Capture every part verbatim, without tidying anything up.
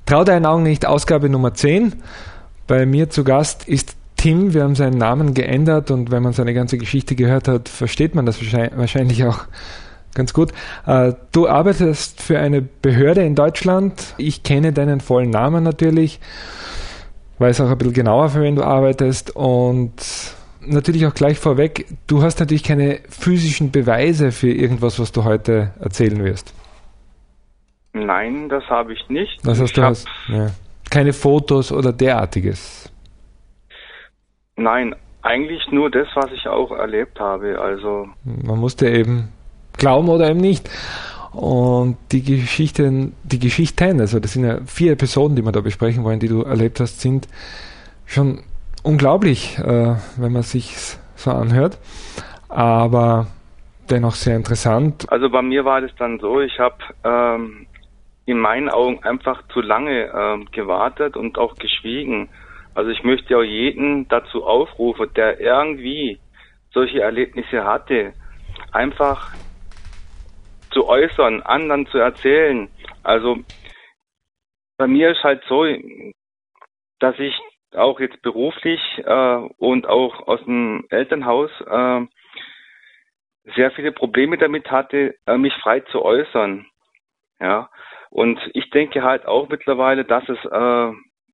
Trau deinen Augen nicht, Ausgabe Nummer zehn. Bei mir zu Gast ist Tim. Wir haben seinen Namen geändert und wenn man seine ganze Geschichte gehört hat, versteht man das wahrscheinlich auch ganz gut. Du arbeitest für eine Behörde in Deutschland. Ich kenne deinen vollen Namen natürlich, weiß auch ein bisschen genauer, für wen du arbeitest und natürlich auch gleich vorweg, du hast natürlich keine physischen Beweise für irgendwas, was du heute erzählen wirst. Nein, das habe ich nicht. Das heißt, du ich hast ja, keine Fotos oder derartiges? Nein, eigentlich nur das, was ich auch erlebt habe. Also man musste eben glauben oder eben nicht. Und die Geschichten, die Geschichten, also das sind ja vier Episoden, die wir da besprechen wollen, die du erlebt hast, sind schon unglaublich, äh, wenn man sich so anhört. Aber dennoch sehr interessant. Also bei mir war das dann so, ich habe ähm, in meinen Augen einfach zu lange äh, gewartet und auch geschwiegen. Also ich möchte auch jeden dazu aufrufen, der irgendwie solche Erlebnisse hatte, einfach zu äußern, anderen zu erzählen. Also bei mir ist halt so, dass ich auch jetzt beruflich äh, und auch aus dem Elternhaus äh, sehr viele Probleme damit hatte, äh, mich frei zu äußern. Ja. Und ich denke halt auch mittlerweile, dass es, äh,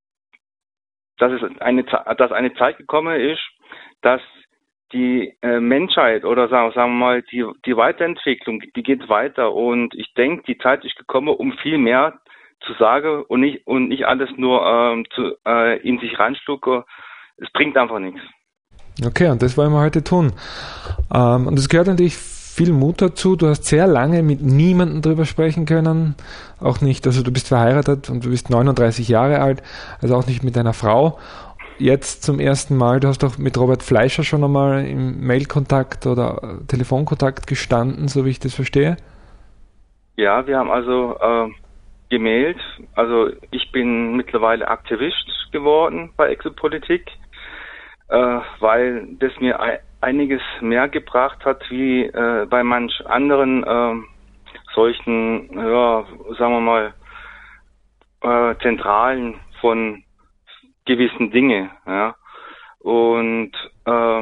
dass es eine, dass eine Zeit gekommen ist, dass die äh, Menschheit oder sagen, sagen wir mal, die, die Weiterentwicklung, die geht weiter. Und ich denke, die Zeit ist gekommen, um viel mehr zu sagen und nicht, und nicht alles nur ähm, zu, äh, in sich reinschlucken. Es bringt einfach nichts. Okay, und das wollen wir heute tun. Ähm, und es gehört natürlich viel Mut dazu. Du hast sehr lange mit niemandem drüber sprechen können. Auch nicht, also du bist verheiratet und du bist neununddreißig Jahre alt, also auch nicht mit deiner Frau. Jetzt zum ersten Mal, du hast doch mit Robert Fleischer schon einmal im Mailkontakt oder Telefonkontakt gestanden, so wie ich das verstehe. Ja, wir haben also äh, gemailt. Also ich bin mittlerweile Aktivist geworden bei Exopolitik, äh, weil das mir ein, einiges mehr gebracht hat, wie äh, bei manch anderen äh, solchen, ja, sagen wir mal, äh, Zentralen von gewissen Dinge, ja. Und äh,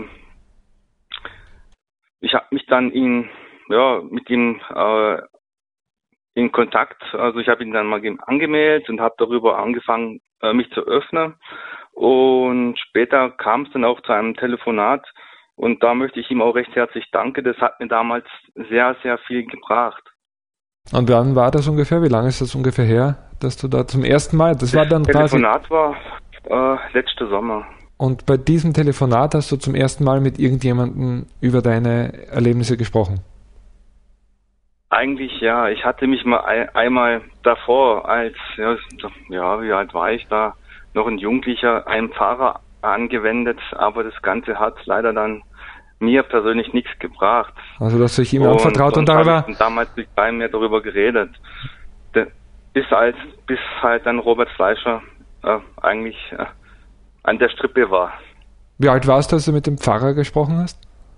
ich habe mich dann in, ja, mit ihm äh, in Kontakt, also ich habe ihn dann mal angemeldet und habe darüber angefangen, äh, mich zu öffnen. Und später kam es dann auch zu einem Telefonat und da möchte ich ihm auch recht herzlich danken. Das hat mir damals sehr, sehr viel gebracht. Und wann war das ungefähr? Wie lange ist das ungefähr her, dass du da zum ersten Mal, das war dann quasi... Telefonat war äh, letzte Sommer. Und bei diesem Telefonat hast du zum ersten Mal mit irgendjemandem über deine Erlebnisse gesprochen? Eigentlich ja. Ich hatte mich mal ein, einmal davor als, ja, ja, wie alt war ich da, noch ein Jugendlicher, einem Pfarrer angewendet, aber das Ganze hat leider dann mir persönlich nichts gebracht. Also du hast dich ihm anvertraut und, und darüber... Ich damals mit keinem mehr darüber geredet. De, bis, als, bis halt dann Robert Fleischer äh, eigentlich äh, an der Strippe war. Wie alt warst du, als du mit dem Pfarrer gesprochen hast?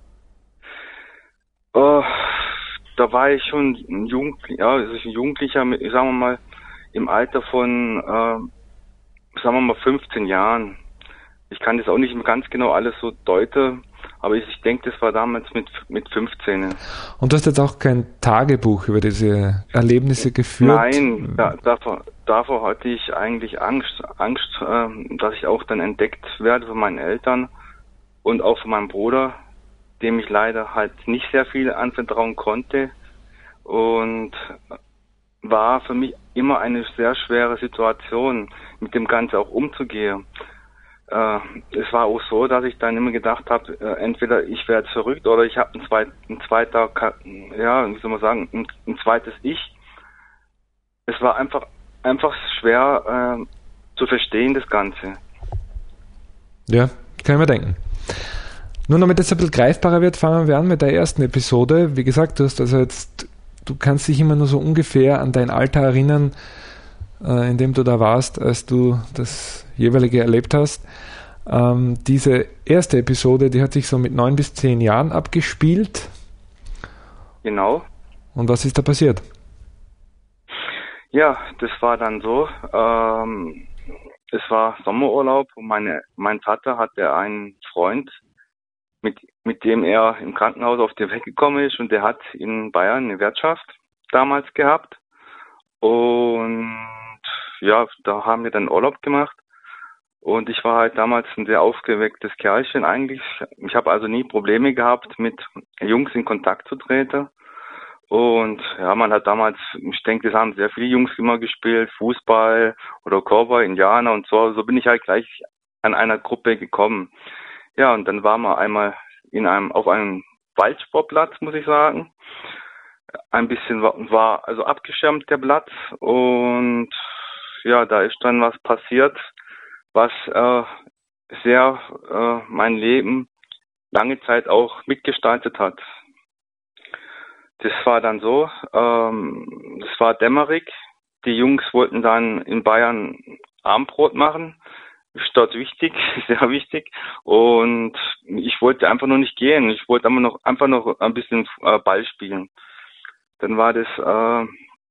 Oh, da war ich schon ein Jugendlicher, ja, also ein Jugendlicher, mit, sagen wir mal, im Alter von, äh, sagen wir mal, fünfzehn Jahren. Ich kann das auch nicht mehr ganz genau alles so deuten, aber ich, ich denke, das war damals mit mit fünfzehn. Und du hast jetzt auch kein Tagebuch über diese Erlebnisse geführt? Nein, da, davor, davor hatte ich eigentlich Angst, Angst, äh, dass ich auch dann entdeckt werde von meinen Eltern und auch von meinem Bruder, dem ich leider halt nicht sehr viel anvertrauen konnte, und war für mich immer eine sehr schwere Situation, mit dem Ganzen auch umzugehen. Äh, es war auch so, dass ich dann immer gedacht habe, äh, entweder ich werde verrückt oder ich habe ein, zweit, ein zweiter, ja, wie soll man sagen, ein, ein zweites Ich. Es war einfach einfach schwer äh, zu verstehen, das Ganze. Ja, kann ich mir denken. Nun, damit es ein bisschen greifbarer wird, fangen wir an mit der ersten Episode. Wie gesagt, du hast also jetzt, du kannst dich immer nur so ungefähr an dein Alter erinnern, äh, in dem du da warst, als du das jeweilige erlebt hast. Ähm, diese erste Episode, die hat sich so mit neun bis zehn Jahren abgespielt. Genau. Und was ist da passiert? Ja, das war dann so. Ähm, es war Sommerurlaub und meine, mein Vater hatte einen Freund, mit, mit dem er im Krankenhaus auf die Welt gekommen ist, und der hat in Bayern eine Wirtschaft damals gehabt. Und ja, da haben wir dann Urlaub gemacht. Und ich war halt damals ein sehr aufgewecktes Kerlchen eigentlich. Ich habe also nie Probleme gehabt, mit Jungs in Kontakt zu treten. Und ja, man hat damals, ich denke, das haben sehr viele Jungs immer gespielt, Fußball oder Cowboy, Indianer und so. So bin ich halt gleich an einer Gruppe gekommen. Ja, und dann waren wir einmal in einem, auf einem Waldsportplatz, muss ich sagen. Ein bisschen war, war also abgeschirmt der Platz, und ja, da ist dann was passiert, was äh, sehr äh, mein Leben lange Zeit auch mitgestaltet hat. Das war dann so, ähm, das war dämmerig. Die Jungs wollten dann in Bayern Abendbrot machen. Ist dort wichtig, sehr wichtig. Und ich wollte einfach nur nicht gehen. Ich wollte einfach noch, einfach noch ein bisschen äh, Ball spielen. Dann war das äh,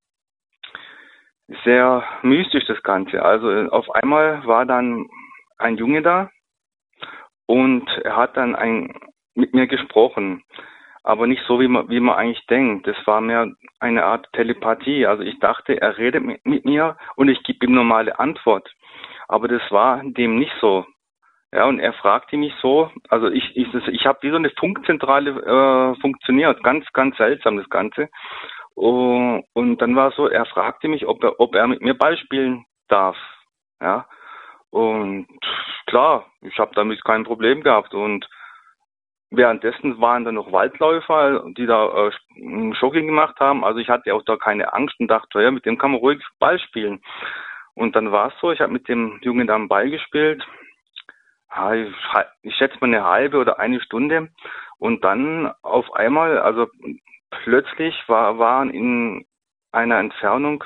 sehr mystisch, das Ganze. Also auf einmal war dann ein Junge da, und er hat dann ein, mit mir gesprochen. Aber nicht so, wie man, wie man eigentlich denkt. Das war mehr eine Art Telepathie. Also ich dachte, er redet mit, mit mir und ich gebe ihm normale Antwort. Aber das war dem nicht so. Ja, und er fragte mich so, also ich, ich, ich habe wie so eine Funkzentrale äh, funktioniert. Ganz, ganz seltsam das Ganze. Und, und dann war es so, er fragte mich, ob er, ob er mit mir Ball spielen darf. Ja. Und klar, ich habe damit kein Problem gehabt. Und währenddessen waren da noch Waldläufer, die da äh, Jogging gemacht haben. Also ich hatte auch da keine Angst und dachte, ja, mit dem kann man ruhig Ball spielen. Und dann war es so, ich habe mit dem Jungen dann Ball gespielt. Ich, ich schätze mal eine halbe oder eine Stunde. Und dann auf einmal, also plötzlich war, waren in einer Entfernung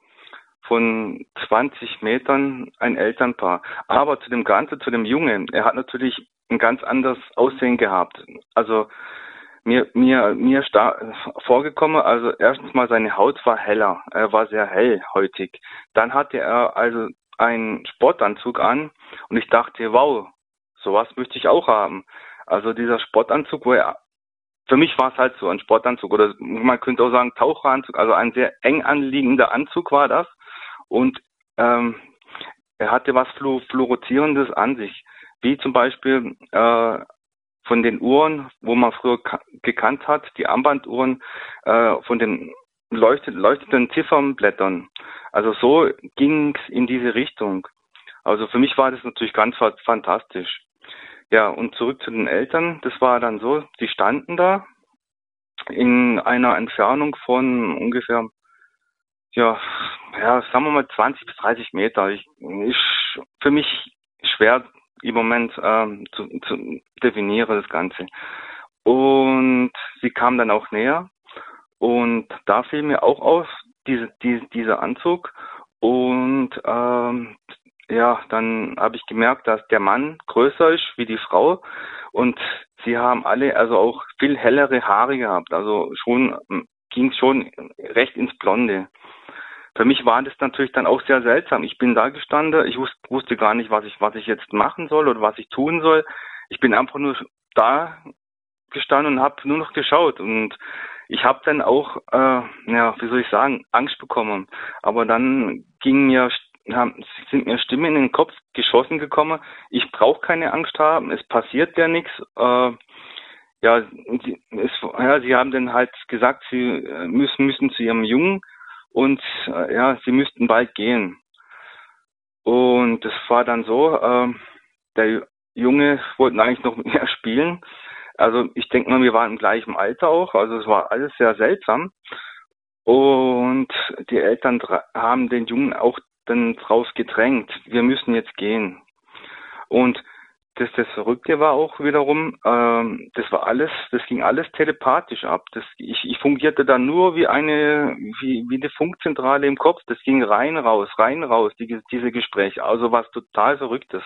von zwanzig Metern ein Elternpaar. Aber zu dem Ganzen, zu dem Jungen, er hat natürlich ein ganz anderes Aussehen gehabt. Also mir mir mir sta- vorgekommen, also erstens mal seine Haut war heller, er war sehr hellhäutig. Dann hatte er also einen Sportanzug an, und ich dachte, wow, sowas möchte ich auch haben. Also dieser Sportanzug, wo er, für mich war es halt so ein Sportanzug, oder man könnte auch sagen Taucheranzug, also ein sehr eng anliegender Anzug war das. Und ähm, er hatte was Flu- Fluoreszierendes an sich, wie zum Beispiel äh, von den Uhren, wo man früher ka- gekannt hat, die Armbanduhren, äh, von den leuchtet, leuchtenden Ziffernblättern. Also so ging es in diese Richtung. Also für mich war das natürlich ganz fa- fantastisch. Ja, und zurück zu den Eltern. Das war dann so, die standen da in einer Entfernung von ungefähr, ja, ja, sagen wir mal zwanzig bis dreißig Meter. Ich, ist für mich schwer im Moment ähm, zu, zu definieren, das Ganze. Und sie kam dann auch näher, und da fiel mir auch auf, diese, diese, dieser Anzug. Und ähm, ja, dann habe ich gemerkt, dass der Mann größer ist wie die Frau, und sie haben alle also auch viel hellere Haare gehabt. Also schon ging es schon recht ins Blonde. Für mich war das natürlich dann auch sehr seltsam. Ich bin da gestanden, ich wusste, wusste gar nicht, was ich, was ich jetzt machen soll oder was ich tun soll. Ich bin einfach nur da gestanden und habe nur noch geschaut. Und ich habe dann auch, äh, ja, wie soll ich sagen, Angst bekommen. Aber dann ging mir, haben, sind mir Stimmen in den Kopf geschossen gekommen. Ich brauche keine Angst haben, es passiert ja nichts. Äh, ja, sie, es, ja, sie haben dann halt gesagt, sie müssen, müssen zu ihrem Jungen, und äh, ja, sie müssten bald gehen. Und das war dann so, äh, der Junge wollte eigentlich noch mit mir spielen. Also ich denke mal, wir waren im gleichen Alter auch. Also es war alles sehr seltsam. Und die Eltern dra- haben den Jungen auch dann drauf gedrängt, wir müssen jetzt gehen. Und das, das Verrückte war auch wiederum, ähm, das war alles, das ging alles telepathisch ab. Das, ich, ich fungierte da nur wie eine, wie, wie eine Funkzentrale im Kopf. Das ging rein, raus, rein, raus, die, diese Gespräche. Also was total Verrücktes.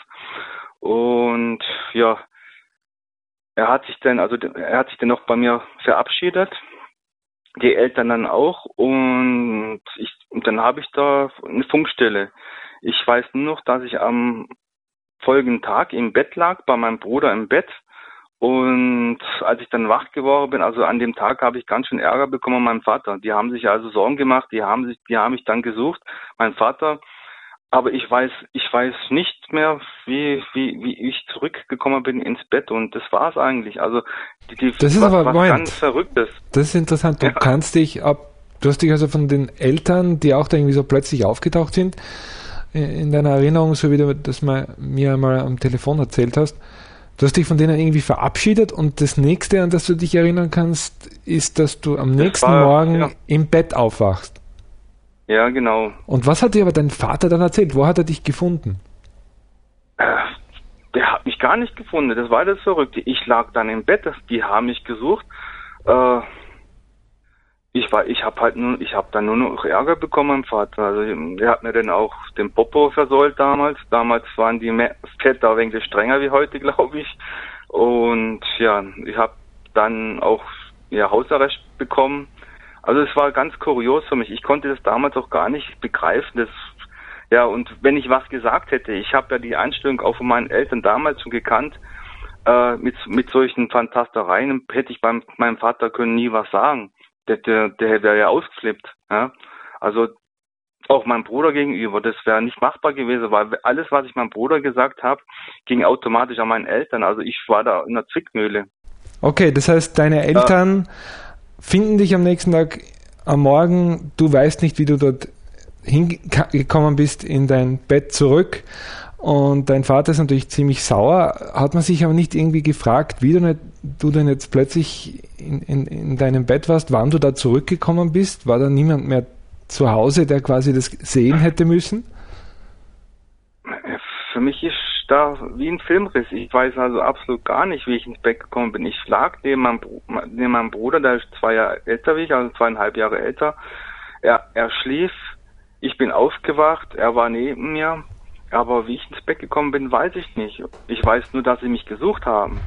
Und ja, er hat sich dann, also er hat sich dann noch bei mir verabschiedet. die Eltern dann auch und ich, und dann habe ich da eine Funkstelle. Ich weiß nur noch, dass ich am folgenden Tag im Bett lag, bei meinem Bruder im Bett. Und als ich dann wach geworden bin, also an dem Tag habe ich ganz schön Ärger bekommen von meinem Vater. Die haben sich also Sorgen gemacht, die haben sich, die haben mich dann gesucht, mein Vater. Aber ich weiß, ich weiß nicht mehr, wie, wie, wie ich zurückgekommen bin ins Bett und das war's eigentlich. Also, die, die, das ist was, aber was Moment. ganz Verrücktes. Das ist interessant. Du Ja. kannst dich ab, du hast dich also von den Eltern, die auch da irgendwie so plötzlich aufgetaucht sind, in deiner Erinnerung, so wie du das mal, mir einmal am Telefon erzählt hast, du hast dich von denen irgendwie verabschiedet und das nächste, an das du dich erinnern kannst, ist, dass du am Das nächsten war, Morgen ja. im Bett aufwachst. Ja, genau. Und was hat dir aber dein Vater dann erzählt? Wo hat er dich gefunden? Äh, Der hat mich gar nicht gefunden. Das war das Verrückte. Ich lag dann im Bett. Die haben mich gesucht. Äh, ich war, ich habe halt nur, ich habe dann nur noch Ärger bekommen, mein Vater. Also der hat mir dann auch den Popo versäult damals. Damals waren die Väter ein wenig strenger wie heute, glaube ich. Und ja, ich habe dann auch ja Hausarrest bekommen. Also es war ganz kurios für mich. Ich konnte das damals auch gar nicht begreifen. Das, ja, und wenn ich was gesagt hätte, ich habe ja die Einstellung auch von meinen Eltern damals schon gekannt, äh, mit mit solchen Fantastereien hätte ich beim meinem Vater können nie was sagen. Der, der, der wäre ja ausgeflippt. Ja? Also auch meinem Bruder gegenüber, das wäre nicht machbar gewesen, weil alles, was ich meinem Bruder gesagt habe, ging automatisch an meinen Eltern. Also ich war da in der Zwickmühle. Okay, das heißt, deine Eltern ja. finden dich am nächsten Tag am Morgen, du weißt nicht, wie du dort hingekommen bist in dein Bett zurück und dein Vater ist natürlich ziemlich sauer. Hat man sich aber nicht irgendwie gefragt, wie du, nicht, du denn jetzt plötzlich in, in, in deinem Bett warst, wann du da zurückgekommen bist? War da niemand mehr zu Hause, der quasi das sehen hätte müssen? Für mich ist da wie ein Filmriss. Ich weiß also absolut gar nicht, wie ich ins Bett gekommen bin. Ich lag neben meinem, neben meinem Bruder, der ist zwei Jahre älter wie ich, also zweieinhalb Jahre älter. Er, er schlief, ich bin aufgewacht, er war neben mir, aber wie ich ins Bett gekommen bin, weiß ich nicht. Ich weiß nur, dass sie mich gesucht haben.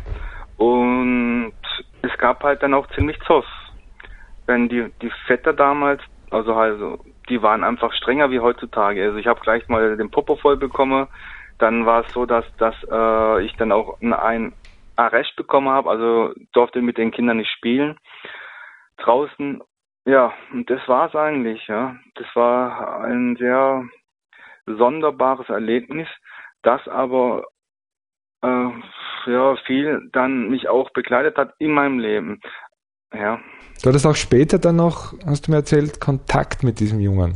Und es gab halt dann auch ziemlich Zoff. Wenn die, die Vetter damals, also also, die waren einfach strenger wie heutzutage. Also ich habe gleich mal den Popo voll bekommen. Dann war es so, dass, dass äh, ich dann auch ein Arrest bekommen habe, also durfte mit den Kindern nicht spielen. Draußen, ja, und das war's eigentlich, ja. Das war ein sehr sonderbares Erlebnis, das aber äh, ja viel dann mich auch begleitet hat in meinem Leben. Ja. Du hattest auch später dann noch, hast du mir erzählt, Kontakt mit diesem Jungen.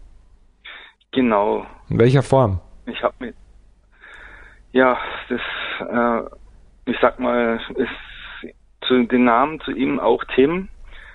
Genau. In welcher Form? Ich habe mit Ja, das, äh, ich sag mal, ist zu den Namen zu ihm auch Tim.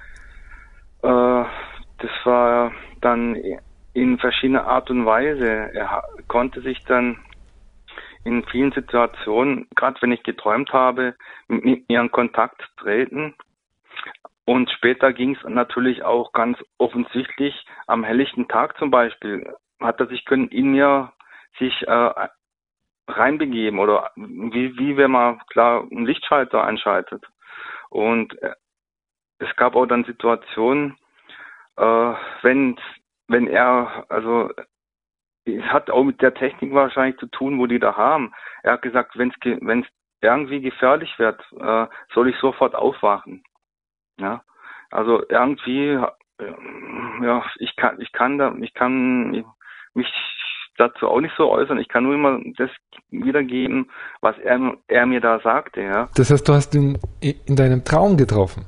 Äh, das war dann in verschiedener Art und Weise. Er konnte sich dann in vielen Situationen, gerade wenn ich geträumt habe, mit mir in Kontakt treten. Und später ging es natürlich auch ganz offensichtlich am helllichten Tag zum Beispiel, hat er sich können in mir sich äh, reinbegeben oder wie, wie wenn man klar einen Lichtschalter einschaltet. Und äh, es gab auch dann Situationen, äh, wenn wenn er, also es hat auch mit der Technik wahrscheinlich zu tun, wo die da haben. Er hat gesagt, wenn es wenn es irgendwie gefährlich wird, äh, soll ich sofort aufwachen. Ja, also irgendwie, äh, ja, ich kann ich kann da ich kann mich dazu auch nicht so äußern. Ich kann nur immer das wiedergeben, was er, er mir da sagte. Ja. Das heißt, du hast ihn in deinem Traum getroffen?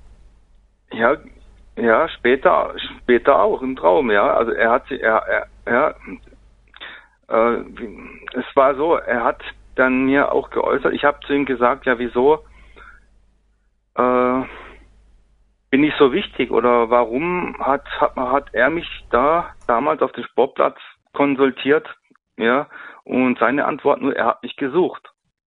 Ja, ja, später, später auch im Traum. Ja, also er hat, er, er, ja, äh, es war so. Er hat dann mir auch geäußert. Ich habe zu ihm gesagt, ja, wieso äh, bin ich so wichtig oder warum hat, hat hat er mich da damals auf dem Sportplatz konsultiert, ja, und seine Antwort nur, er hat mich gesucht.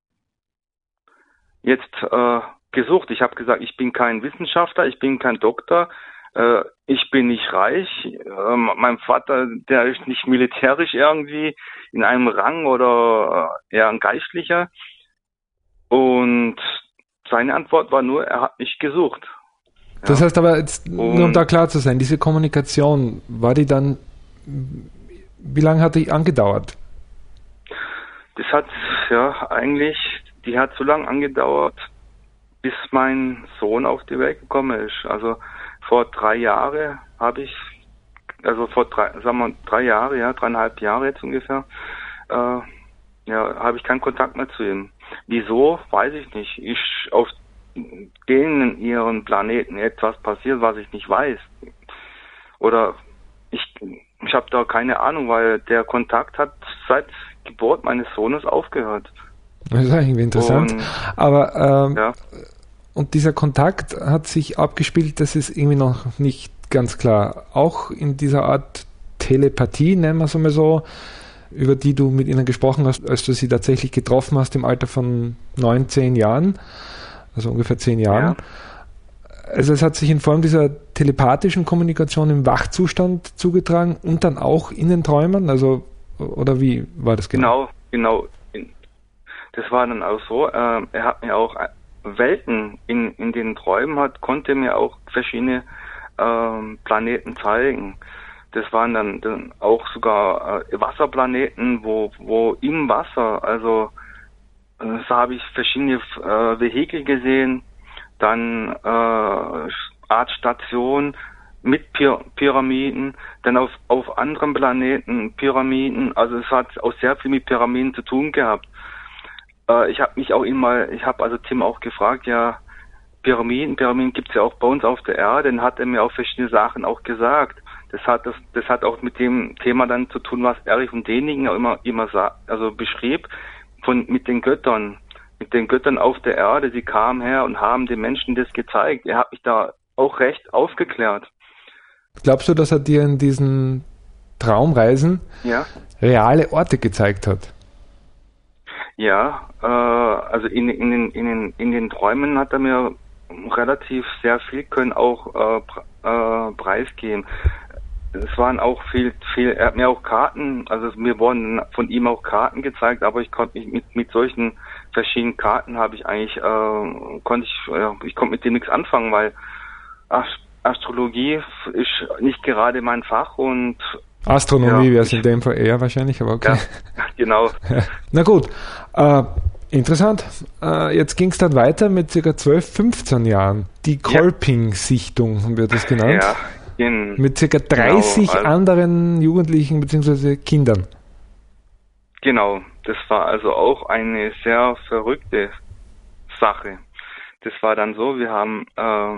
Jetzt äh, gesucht, ich habe gesagt, ich bin kein Wissenschaftler, ich bin kein Doktor, äh, ich bin nicht reich, äh, mein Vater, der ist nicht militärisch irgendwie in einem Rang oder äh, eher ein Geistlicher und seine Antwort war nur, er hat mich gesucht. Das Ja. heißt aber, jetzt, nur um Und da klar zu sein, diese Kommunikation, war die dann, wie lange hat die angedauert? das hat, ja, eigentlich, die hat so lange angedauert, bis mein Sohn auf die Welt gekommen ist. Also vor drei Jahren habe ich, also vor drei, sagen wir drei Jahre, ja, dreieinhalb Jahre jetzt ungefähr, äh, ja, habe ich keinen Kontakt mehr zu ihm. Wieso, weiß ich nicht. Ist auf denen ihren Planeten etwas passiert, was ich nicht weiß. Oder ich, ich habe da keine Ahnung, weil der Kontakt hat seit Geburt meines Sohnes aufgehört. Das ist irgendwie interessant. Und, Aber ähm, ja, und dieser Kontakt hat sich abgespielt, das ist irgendwie noch nicht ganz klar. Auch in dieser Art Telepathie, nennen wir es einmal so, über die du mit ihnen gesprochen hast, als du sie tatsächlich getroffen hast im Alter von neun, zehn Jahren, also ungefähr zehn Jahren. Ja. Also es hat sich in Form dieser telepathischen Kommunikation im Wachzustand zugetragen und dann auch in den Träumen, also oder wie war das genau? Genau, genau. Das war dann auch so. Äh, er hat mir auch Welten in, in den Träumen hat, konnte mir auch verschiedene ähm, Planeten zeigen. Das waren dann, dann auch sogar äh, Wasserplaneten, wo, wo im Wasser, also äh, da habe ich verschiedene äh, Vehikel gesehen, dann äh, Art Station mit Py Pyramiden, dann auf, auf anderen Planeten Pyramiden, also es hat auch sehr viel mit Pyramiden zu tun gehabt. Äh, ich habe mich auch immer, ich habe also Tim auch gefragt, ja, Pyramiden, Pyramiden gibt es ja auch bei uns auf der Erde, dann hat er mir auch verschiedene Sachen auch gesagt. Das hat das, das hat auch mit dem Thema dann zu tun, was Erich von Däniken auch immer immer also beschrieb, von mit den Göttern, mit den Göttern auf der Erde. Sie kamen her und haben den Menschen das gezeigt. Er hat mich da auch recht aufgeklärt. Glaubst du, dass er dir in diesen Traumreisen Ja, reale Orte gezeigt hat? ja, äh, also in in den in den in den Träumen hat er mir relativ sehr viel können auch äh, äh, preisgeben. Es waren auch viel, viel, er hat mir auch Karten, also mir wurden von ihm auch Karten gezeigt, aber ich konnte nicht mit, mit solchen verschiedenen Karten habe ich eigentlich, äh, konnte ich, äh, ich konnte mit dem nichts anfangen, weil Ast Astrologie ist nicht gerade mein Fach und Astronomie ja, wäre es in dem Fall eher wahrscheinlich, aber okay. Ja, genau. Na gut, äh, interessant. Äh, jetzt ging es dann weiter mit ca. zwölf, fünfzehn Jahren. Die Kolping-Sichtung haben wir das genannt. Ja. In, mit ca. dreißig genau, also, anderen Jugendlichen bzw. Kindern. Genau, das war also auch eine sehr verrückte Sache. Das war dann so, wir haben äh,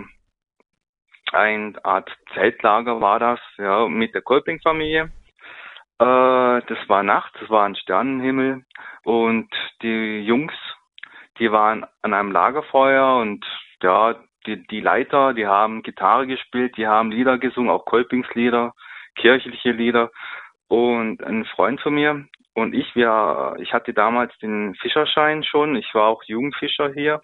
eine Art Zeltlager war das, ja, mit der Kolping-Familie. Äh, das war nachts, das war ein Sternenhimmel und die Jungs, die waren an einem Lagerfeuer und ja, die, die Leiter, die haben Gitarre gespielt, die haben Lieder gesungen, auch Kolpingslieder, kirchliche Lieder. Und ein Freund von mir und ich, wir, ich hatte damals den Fischerschein schon, ich war auch Jugendfischer hier.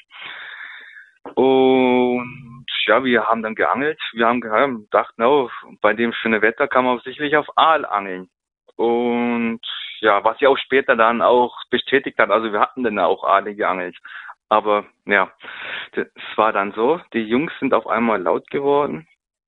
Und ja, wir haben dann geangelt, wir haben gedacht, no, bei dem schönen Wetter kann man sicherlich auf Aal angeln. Und ja, was sich auch später dann auch bestätigt hat, also wir hatten dann auch Aale geangelt. Aber ja, das war dann so, die Jungs sind auf einmal laut geworden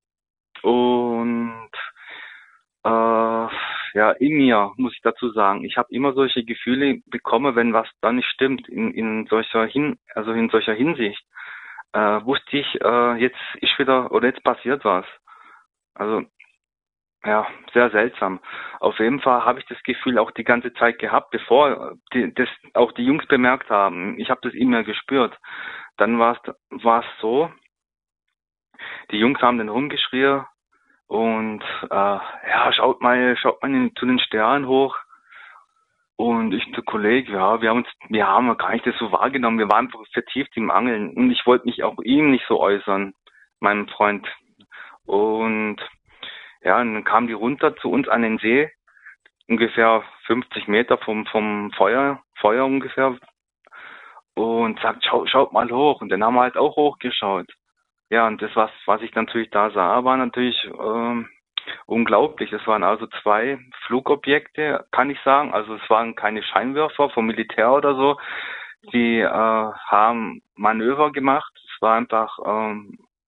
und äh, ja, in mir, muss ich dazu sagen, ich habe immer solche Gefühle bekommen, wenn was da nicht stimmt, in, in solcher Hin, also in solcher Hinsicht, äh, wusste ich, äh, jetzt ist wieder, oder jetzt passiert was. Also, ja, sehr seltsam. Auf jeden Fall habe ich das Gefühl auch die ganze Zeit gehabt, bevor die, das auch die Jungs bemerkt haben. Ich habe das immer gespürt. Dann war es war es so, die Jungs haben dann rumgeschrien und äh, ja, schaut mal, schaut mal in, zu den Sternen hoch. Und ich zu Kollegen, ja, wir haben uns, wir haben gar nicht das so wahrgenommen. Wir waren einfach vertieft im Angeln und ich wollte mich auch ihm nicht so äußern, meinem Freund. Und ja, und dann kamen die runter zu uns an den See, ungefähr fünfzig Meter vom, vom Feuer, Feuer ungefähr, und sagt, schau, schaut mal hoch. Und dann haben wir halt auch hochgeschaut. Ja, und das, was, was ich natürlich da sah, war natürlich ähm, unglaublich. Es waren also zwei Flugobjekte, kann ich sagen. Also es waren keine Scheinwerfer vom Militär oder so. Die äh, haben Manöver gemacht. Es war einfach ähm,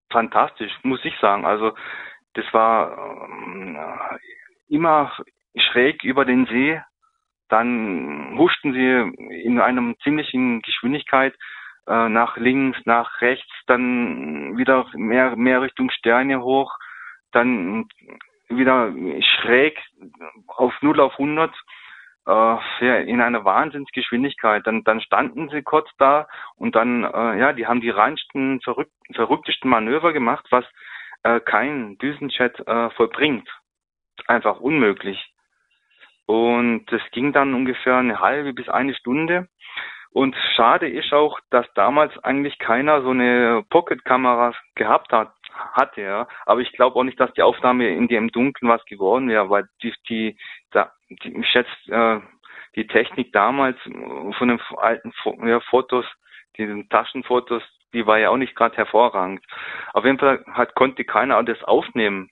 fantastisch, muss ich sagen. Also das war ähm, immer schräg über den See. Dann huschten sie in einer ziemlichen Geschwindigkeit äh, nach links, nach rechts, dann wieder mehr, mehr Richtung Sterne hoch, dann wieder schräg auf null auf hundert, äh, in einer Wahnsinnsgeschwindigkeit. Dann, dann standen sie kurz da und dann, äh, ja, die haben die reinsten, verrück, verrücktesten Manöver gemacht, was äh, kein Düsenjet äh, vollbringt. Einfach unmöglich. Und das ging dann ungefähr eine halbe bis eine Stunde. Und schade ist auch, dass damals eigentlich keiner so eine Pocket-Kamera gehabt hat, hatte, ja. Aber ich glaube auch nicht, dass die Aufnahme in dem Dunkeln was geworden wäre, weil die, die, da, die ich schätze, äh, die Technik damals von den alten ja, Fotos, diesen Taschenfotos, die war ja auch nicht gerade hervorragend. Auf jeden Fall hat, konnte keiner das aufnehmen.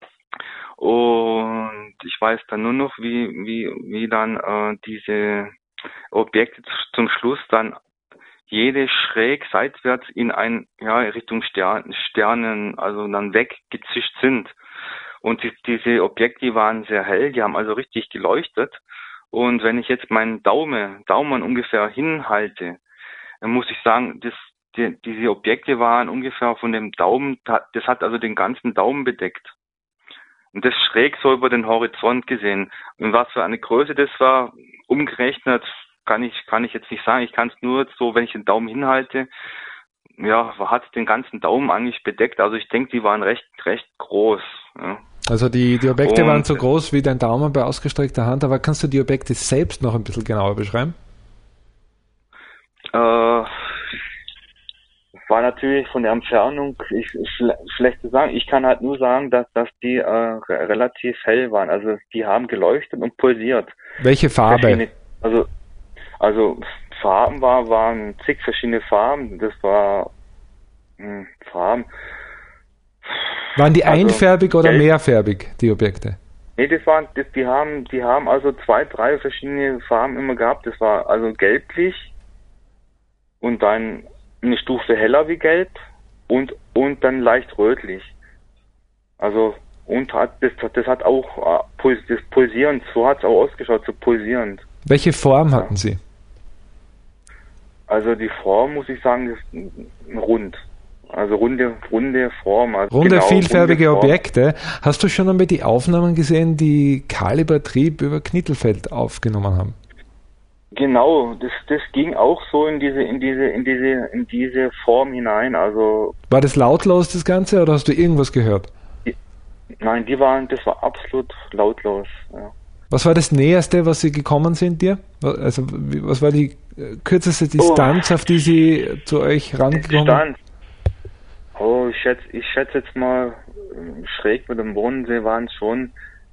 Und ich weiß dann nur noch, wie wie wie dann äh, diese Objekte zum Schluss dann jede schräg seitwärts in ein ja Richtung Stern, Sternen, also dann weggezischt sind. Und die, diese Objekte waren sehr hell, die haben also richtig geleuchtet. Und wenn ich jetzt meinen Daumen Daumen ungefähr hinhalte, dann muss ich sagen, das die, diese Objekte waren ungefähr von dem Daumen, das hat also den ganzen Daumen bedeckt. Und das schräg so über den Horizont gesehen. Und was für eine Größe das war, umgerechnet, kann ich, kann ich jetzt nicht sagen. Ich kann es nur so, wenn ich den Daumen hinhalte, ja, hat den ganzen Daumen eigentlich bedeckt. Also ich denke, die waren recht, recht groß. Ja. Also die, die Objekte Und, waren so groß wie dein Daumen bei ausgestreckter Hand, aber kannst du die Objekte selbst noch ein bisschen genauer beschreiben? Äh, war natürlich von der Entfernung ich, schle schlecht zu sagen. Ich kann halt nur sagen, dass, dass die äh, relativ hell waren. Also die haben geleuchtet und pulsiert. Welche Farbe? Also, also Farben war, waren zig verschiedene Farben. Das war mh, Farben. Waren die also, einfärbig oder gelb. mehrfärbig, die Objekte? Nee, das waren, das, die haben, die haben also zwei, drei verschiedene Farben immer gehabt. Das war also gelblich und dann eine Stufe heller wie gelb und und dann leicht rötlich. Also und hat das, das hat auch Puls, das pulsierend, so hat es auch ausgeschaut, so pulsierend. Welche Form ja. hatten sie? Also die Form, muss ich sagen, ist rund. Also runde runde Form. Also runde, genau, vielfärbige runde Objekte. Hast du schon einmal die Aufnahmen gesehen, die Calibre Trieb über Knittelfeld aufgenommen haben? Genau, das das ging auch so in diese in diese in diese in diese Form hinein. Also war das lautlos das Ganze oder hast du irgendwas gehört? Die, nein, die waren, das war absolut lautlos. Ja. Was war das Näherste, was sie gekommen sind dir? Also was war die kürzeste Distanz, oh. auf die sie zu euch rangekommen sind? Oh, ich schätze, ich schätze jetzt mal schräg mit dem Bodensee waren es schon,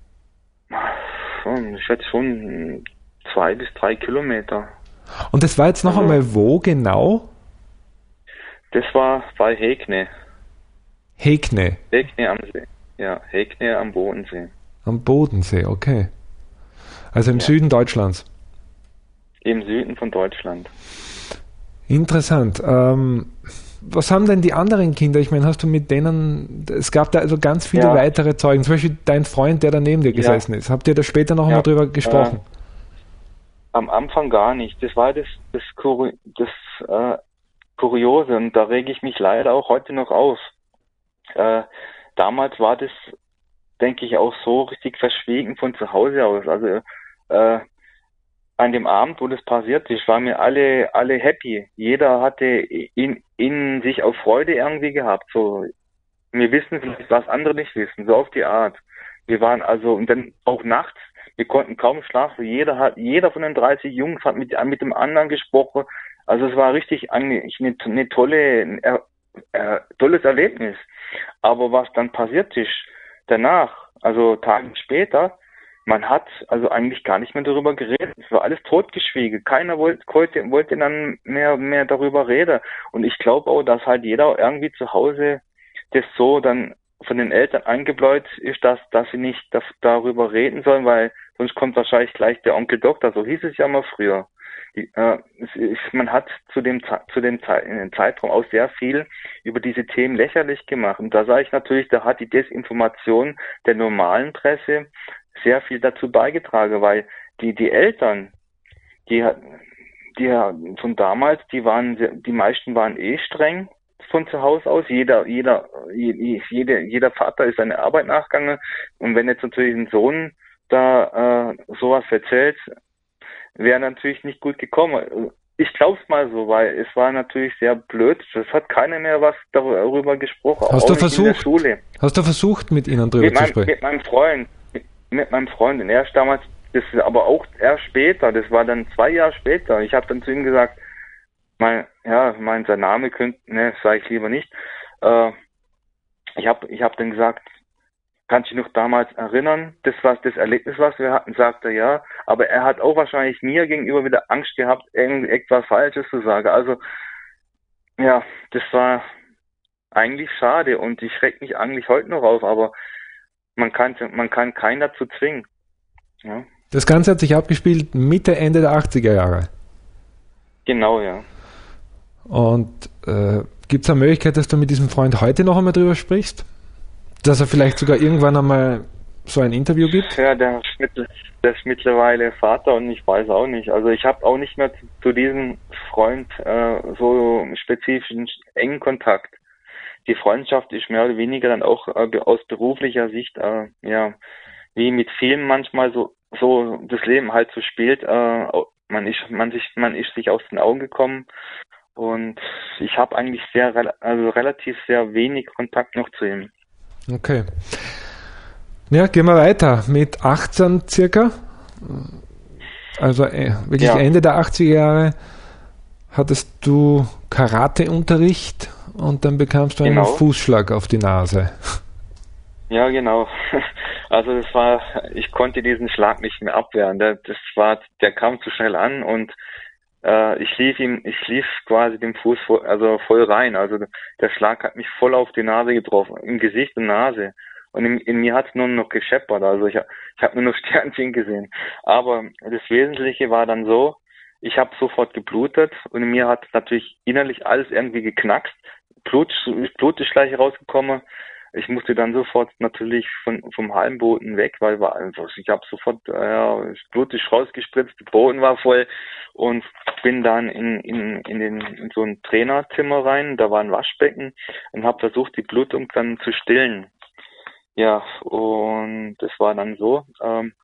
ich schätze schon zwei bis drei Kilometer. Und das war jetzt noch also, einmal wo genau? Das war bei Hekne. Hekne? Hekne am See. Ja, Hekne am Bodensee. Am Bodensee, okay. Also im ja. Süden Deutschlands? Im Süden von Deutschland. Interessant. Ähm, was haben denn die anderen Kinder? Ich meine, hast du mit denen, es gab da also ganz viele ja. weitere Zeugen, zum Beispiel dein Freund, der da neben dir gesessen ja. ist. Habt ihr da später noch ja. einmal drüber gesprochen? Äh, am Anfang gar nicht. Das war das, das, Kuri- das äh, Kuriose und da rege ich mich leider auch heute noch auf. Äh, damals war das, denke ich, auch so richtig verschwiegen von zu Hause aus. Also äh, an dem Abend, wo das passiert ist, waren wir alle alle happy. Jeder hatte in, in sich auch Freude irgendwie gehabt. So, wir wissen vielleicht, was andere nicht wissen, so auf die Art. Wir waren also, und dann auch nachts, wir konnten kaum schlafen. Jeder hat, jeder von den dreißig Jungs hat mit, mit dem anderen gesprochen. Also es war richtig eine, eine, eine tolle, ein, äh, tolles Erlebnis. Aber was dann passiert ist, danach, also Tage später, man hat also eigentlich gar nicht mehr darüber geredet. Es war alles totgeschwiegen. Keiner wollte, wollte, wollte dann mehr, mehr darüber reden. Und ich glaube auch, dass halt jeder irgendwie zu Hause das so dann von den Eltern eingebläut ist, dass, dass sie nicht das, darüber reden sollen, weil sonst kommt wahrscheinlich gleich der Onkel Doktor. So hieß es ja mal früher. Die, äh, es ist, man hat zu dem, zu dem Zeit, in dem Zeitraum auch sehr viel über diese Themen lächerlich gemacht. Und da sage ich natürlich, da hat die Desinformation der normalen Presse sehr viel dazu beigetragen, weil die, die Eltern, die, die von damals, die waren, die meisten waren eh streng von zu Hause aus. Jeder, jeder, jeder, jeder Vater ist seiner Arbeit nachgegangen. Und wenn jetzt natürlich ein Sohn da äh, sowas erzählt, wäre natürlich nicht gut gekommen. Ich glaube es mal so, weil es war natürlich sehr blöd. Es hat keiner mehr was darüber gesprochen. Hast auch du nicht versucht? In der Schule. Hast du versucht, mit ihnen darüber mit zu meinem, sprechen? Mit meinem Freund, mit, mit meinem Freund. Und erst damals, das ist aber auch erst später. Das war dann zwei Jahre später. Ich habe dann zu ihm gesagt, mein, ja, mein sein Name könnte, ne, sage ich lieber nicht. Äh, ich habe, ich habe dann gesagt, kannst du dich noch damals erinnern, das was das Erlebnis, was wir hatten, sagt er ja, aber er hat auch wahrscheinlich mir gegenüber wieder Angst gehabt, irgendetwas Falsches zu sagen. Also ja, das war eigentlich schade und ich schreck mich eigentlich heute noch auf, aber man kann man kann keinen dazu zwingen. Ja. Das Ganze hat sich abgespielt Mitte, Ende der achtziger Jahre. Genau, ja. Und äh, gibt es eine Möglichkeit, dass du mit diesem Freund heute noch einmal drüber sprichst? Dass er vielleicht sogar irgendwann einmal so ein Interview gibt? Ja, der ist, mit, der ist mittlerweile Vater und ich weiß auch nicht. Also ich habe auch nicht mehr zu, zu diesem Freund äh, so spezifischen engen Kontakt. Die Freundschaft ist mehr oder weniger dann auch äh, aus beruflicher Sicht, äh, ja, wie mit vielen manchmal so so das Leben halt so spielt. Äh, man ist man sich man ist sich aus den Augen gekommen und ich habe eigentlich sehr also relativ sehr wenig Kontakt noch zu ihm. Okay. Ja, gehen wir weiter. Mit achtzehn circa, also äh, wirklich ja. Ende der achtziger Jahre, hattest du Karateunterricht und dann bekamst du einen genau. Fußschlag auf die Nase. Ja, genau. Also das war, ich konnte diesen Schlag nicht mehr abwehren. Der, das war, der kam zu schnell an und äh, ich lief ihm, ich lief quasi dem Fuß voll, also voll rein. Also der Schlag hat mich voll auf die Nase getroffen, im Gesicht und Nase. Und in, in mir hat es nur noch gescheppert. Also ich, ich habe nur noch Sternchen gesehen. Aber das Wesentliche war dann so, ich habe sofort geblutet und in mir hat natürlich innerlich alles irgendwie geknackst. Blut, Blut ist gleich rausgekommen. Ich musste dann sofort natürlich von vom Hallenboden weg, weil war einfach, ich habe sofort, ja, das Blut ist rausgespritzt, der Boden war voll und bin dann in in in den in so ein Trainerzimmer rein. Da war ein Waschbecken und habe versucht, die Blutung dann zu stillen. Ja, und das war dann so. Ähm,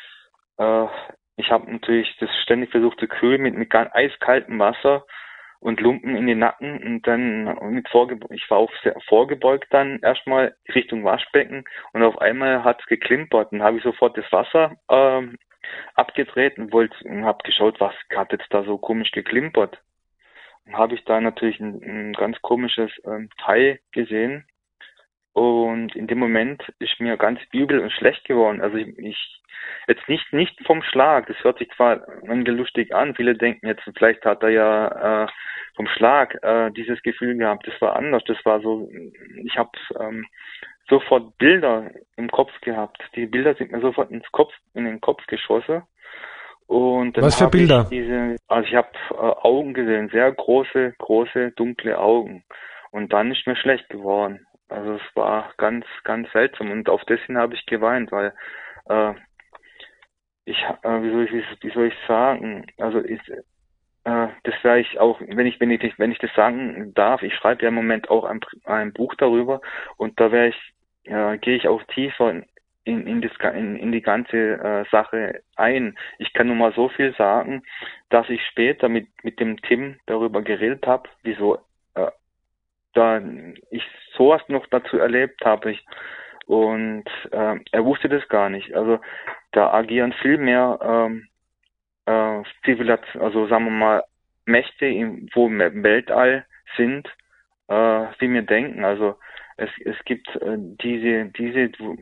äh, ich habe natürlich das ständig versucht zu kühlen mit mit ganz eiskaltem Wasser und Lumpen in den Nacken und dann mit vorgebeugt, ich war auch sehr vorgebeugt dann erstmal Richtung Waschbecken und auf einmal hat es geklimpert und habe ich sofort das Wasser ähm, abgedreht und wollte und habe geschaut, was hat jetzt da so komisch geklimpert. Und habe ich da natürlich ein, ein ganz komisches ähm, Teil gesehen und in dem Moment ist mir ganz übel und schlecht geworden. Also ich, ich jetzt nicht nicht vom Schlag, das hört sich zwar irgendwie lustig an, viele denken jetzt, vielleicht hat er ja äh, vom Schlag äh, dieses Gefühl gehabt, das war anders, das war so, ich habe ähm, sofort Bilder im Kopf gehabt, die Bilder sind mir sofort ins Kopf, in den Kopf geschossen und dann was für Bilder? Ich diese, also ich habe äh, Augen gesehen, sehr große, große, dunkle Augen und dann ist mir schlecht geworden, also es war ganz, ganz seltsam und auf dessen habe ich geweint, weil äh, ich, äh, wie soll ich, wie soll ich sagen, also ich, äh, das wäre ich auch, wenn ich, wenn ich, wenn ich das sagen darf, ich schreibe ja im Moment auch ein, ein Buch darüber und da wäre ich, äh, gehe ich auch tiefer in, in, in, das, in, in die ganze äh, Sache ein. Ich kann nur mal so viel sagen, dass ich später mit, mit dem Tim darüber geredet habe, wieso äh, da ich sowas noch dazu erlebt habe. Ich, und äh, er wusste das gar nicht. Also da agieren viel mehr ähm, äh, Zivilisation, also sagen wir mal Mächte, im, wo im Weltall sind, äh, wie wir denken. Also es es gibt äh, diese diese wo,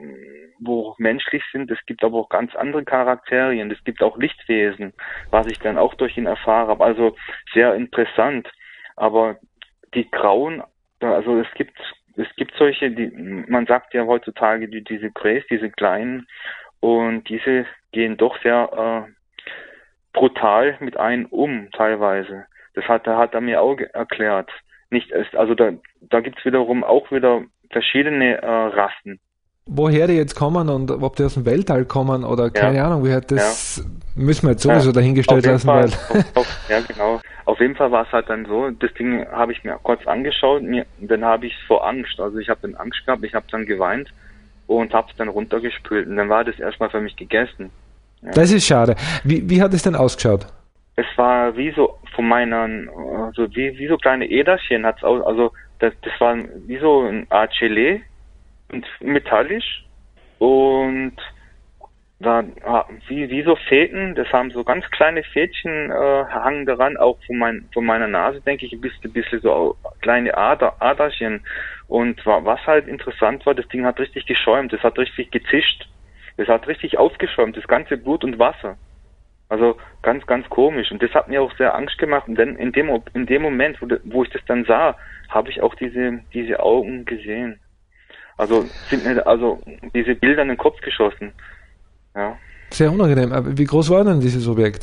wo menschlich sind. Es gibt aber auch ganz andere Charakterien. Es gibt auch Lichtwesen, was ich dann auch durch ihn erfahren habe. Also sehr interessant. Aber die Grauen, also es gibt es gibt solche, die man sagt ja heutzutage die diese Greys, diese kleinen und diese gehen doch sehr äh, brutal mit einem um, teilweise. Das hat, hat er mir auch ge- erklärt. Nicht erst, also da, da gibt's wiederum auch wieder verschiedene äh, Rassen. Woher die jetzt kommen und ob die aus dem Weltall kommen oder keine Ja. Ahnung, wie hat das Ja. müssen wir jetzt sowieso Ja, dahingestellt auf jeden lassen, Fall, weil auf, auf, ja genau. Auf jeden Fall war es halt dann so, das Ding habe ich mir kurz angeschaut, mir, dann habe ich vor Angst, also ich habe dann Angst gehabt, ich habe dann geweint und habe es dann runtergespült und dann war das erstmal für mich gegessen. Ja. das ist schade. Wie, wie hat es denn ausgeschaut? Es war wie so von meinen, also wie, wie so kleine Äderchen hat's aus, also das, das war wie so eine Art Gelee und metallisch und da wie, wie so Fäden, das haben so ganz kleine Fädchen äh, hangen daran, auch von, mein, von meiner Nase, denke ich, ein bisschen, ein bisschen so kleine Ader, Aderchen. Und wa- was halt interessant war, das Ding hat richtig geschäumt, das hat richtig gezischt, das hat richtig aufgeschäumt, das ganze Blut und Wasser. Also ganz, ganz komisch. Und das hat mir auch sehr Angst gemacht. Und dann in dem, in dem Moment, wo, de, wo ich das dann sah, habe ich auch diese, diese Augen gesehen. Also sind mir also diese Bilder in den Kopf geschossen. Ja. Sehr unangenehm. Aber wie groß war denn dieses Objekt?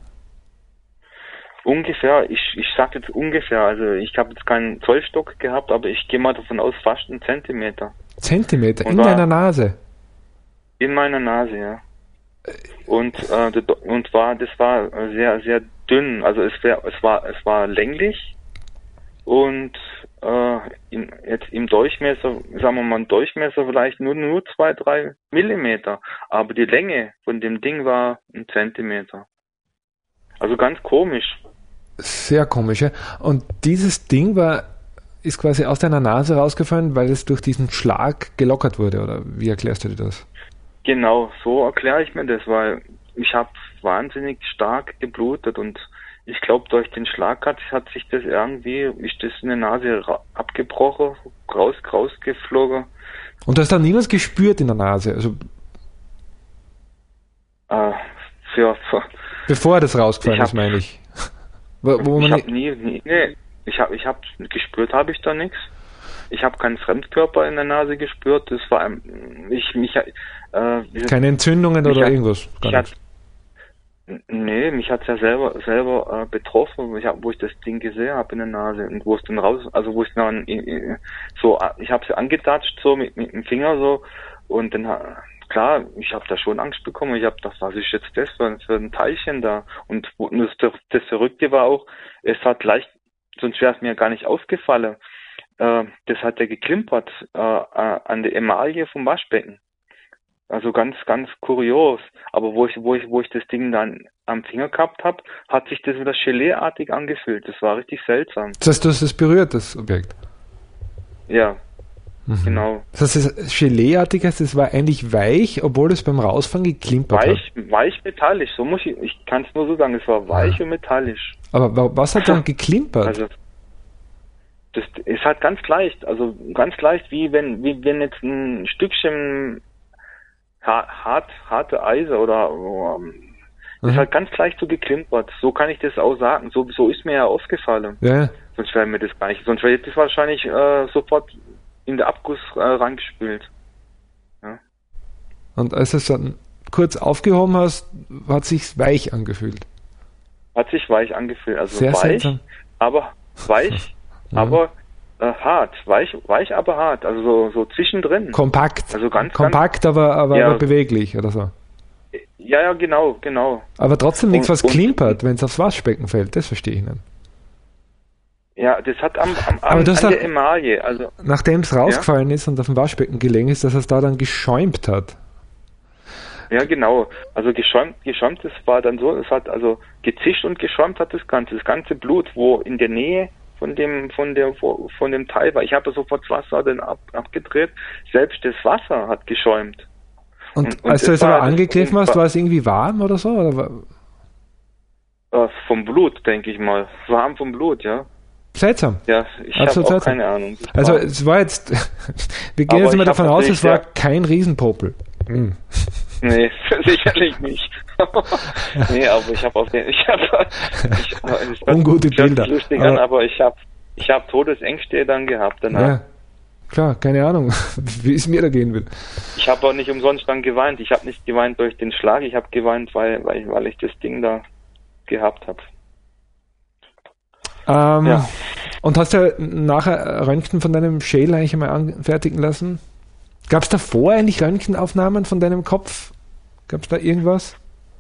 Ungefähr, ich, ich sag jetzt ungefähr, also ich habe jetzt keinen Zollstock gehabt, aber ich gehe mal davon aus, fast einen Zentimeter. Zentimeter Und in war- deiner Nase. In meiner Nase, ja. Und äh, d- und war, das war sehr, sehr dünn. Also es wär, es war, es war länglich und äh, in, jetzt im Durchmesser, sagen wir mal, im Durchmesser vielleicht nur nur zwei, drei Millimeter, aber die Länge von dem Ding war ein Zentimeter. Also ganz komisch. Sehr komisch. Ja? Und dieses Ding war, ist quasi aus deiner Nase rausgefallen, weil es durch diesen Schlag gelockert wurde, oder wie erklärst du dir das? Genau, so erkläre ich mir das, weil ich habe wahnsinnig stark geblutet und ich glaube, durch den Schlag hat, hat sich das irgendwie, ist das in der Nase ra- abgebrochen, raus, rausgeflogen. Und du hast dann nie was gespürt in der Nase, also Äh, für, für, bevor das rausgefallen Ich hab- ist, meine ich. Wo, wo ich man habe nie, nie, nee, ich habe, ich habe gespürt, habe ich da nichts. Ich habe keinen Fremdkörper in der Nase gespürt. Das war, ein- ich mich, äh, wie gesagt, keine Entzündungen mich oder hat- irgendwas. Gar mich nichts. hat, nee, mich hat's ja selber selber äh, betroffen, ich hab, wo ich das Ding gesehen habe in der Nase und wo es dann raus, also wo ich dann in, in, so, äh, ich habe sie angetatscht so mit, mit dem Finger so und dann äh, klar, ich habe da schon Angst bekommen. Ich habe gedacht, was ist jetzt das für, für ein Teilchen da? Und wo- und das, das Verrückte war auch, es hat leicht, sonst wäre es mir gar nicht aufgefallen. Äh, das hat ja geklimpert äh, äh, an der Emaille vom Waschbecken. Also ganz, ganz kurios. Aber wo ich, wo ich, wo ich das Ding dann am Finger gehabt habe, hat sich das wieder Geleeartig angefühlt. Das war richtig seltsam. Das heißt, du hast es berührt, das Objekt. Ja, Mhm. genau. Das heißt, das Geleeartig heißt, es war eigentlich weich, obwohl es beim Rausfahren geklimpert Weich, weich metallisch. So muss ich, ich kann es nur so sagen. Es war weich Ja. und metallisch. hat. Aber wa- was hat dann geklimpert? Also das ist halt ganz leicht, also ganz leicht, wie wenn wie wenn jetzt ein Stückchen ha- hart harte Eise oder ähm, Mhm. ist halt ganz leicht so geklimpert. So kann ich das auch sagen. So so ist mir ja aufgefallen. Ja, Sonst wäre mir das gar nicht. Sonst wäre das wahrscheinlich äh, sofort in der Abguss äh, reingespült. und als du es dann kurz aufgehoben hast, hat sich's weich angefühlt. Hat sich weich angefühlt, also Sehr weich, seltsam. aber weich, Mhm. aber äh, hart, weich, weich, aber hart, also so, so zwischendrin. Kompakt. Also ganz, Kompakt, aber, aber, Ja. aber beweglich oder so. Ja, ja, genau, genau. Aber trotzdem nichts, Und- was und- klimpert, wenn es aufs Waschbecken fällt. Das verstehe ich nicht. Ja, das hat am, am, Aber am du hast an doch- der Emaille, also Nachdem es rausgefallen ist und auf dem Waschbecken gelegen ist, dass es da dann geschäumt hat. ja genau, also geschäumt, geschäumt, das war dann so, es hat also gezischt und geschäumt hat das Ganze, das ganze Blut, wo in der Nähe von dem, von der, von dem Teil war. Ich habe sofort das Wasser dann ab, abgedreht, selbst das Wasser hat geschäumt. Und, Und- und als du das es aber war- das- angegriffen hast, war- war es irgendwie warm oder so? Oder war, Äh, vom Blut, denke ich mal. Warm vom Blut, ja. seltsam. Ja, ich habe Absolut auch seltsam. keine Ahnung. Das Also war- es war jetzt, wir gehen Aber jetzt ich mal hab davon aus, natürlich es war sehr- kein Riesenpopel. Hm. Nee, sicherlich nicht. nee, aber ich habe auf den, ich habe, ich, es hört- Ungute es hört sich Bilder. lustig Aber- an, aber ich habe, ich habe Todesängste dann gehabt danach. Ja, klar, keine Ahnung, wie es mir da gehen will. Ich habe auch nicht umsonst dann geweint. Ich habe nicht geweint durch den Schlag, ich habe geweint, weil, weil, weil ich das Ding da gehabt habe. Ähm, Ja. Und hast du nachher Röntgen von deinem Schädel eigentlich einmal anfertigen lassen? Gab es davor eigentlich Röntgenaufnahmen von deinem Kopf? Gab es da irgendwas?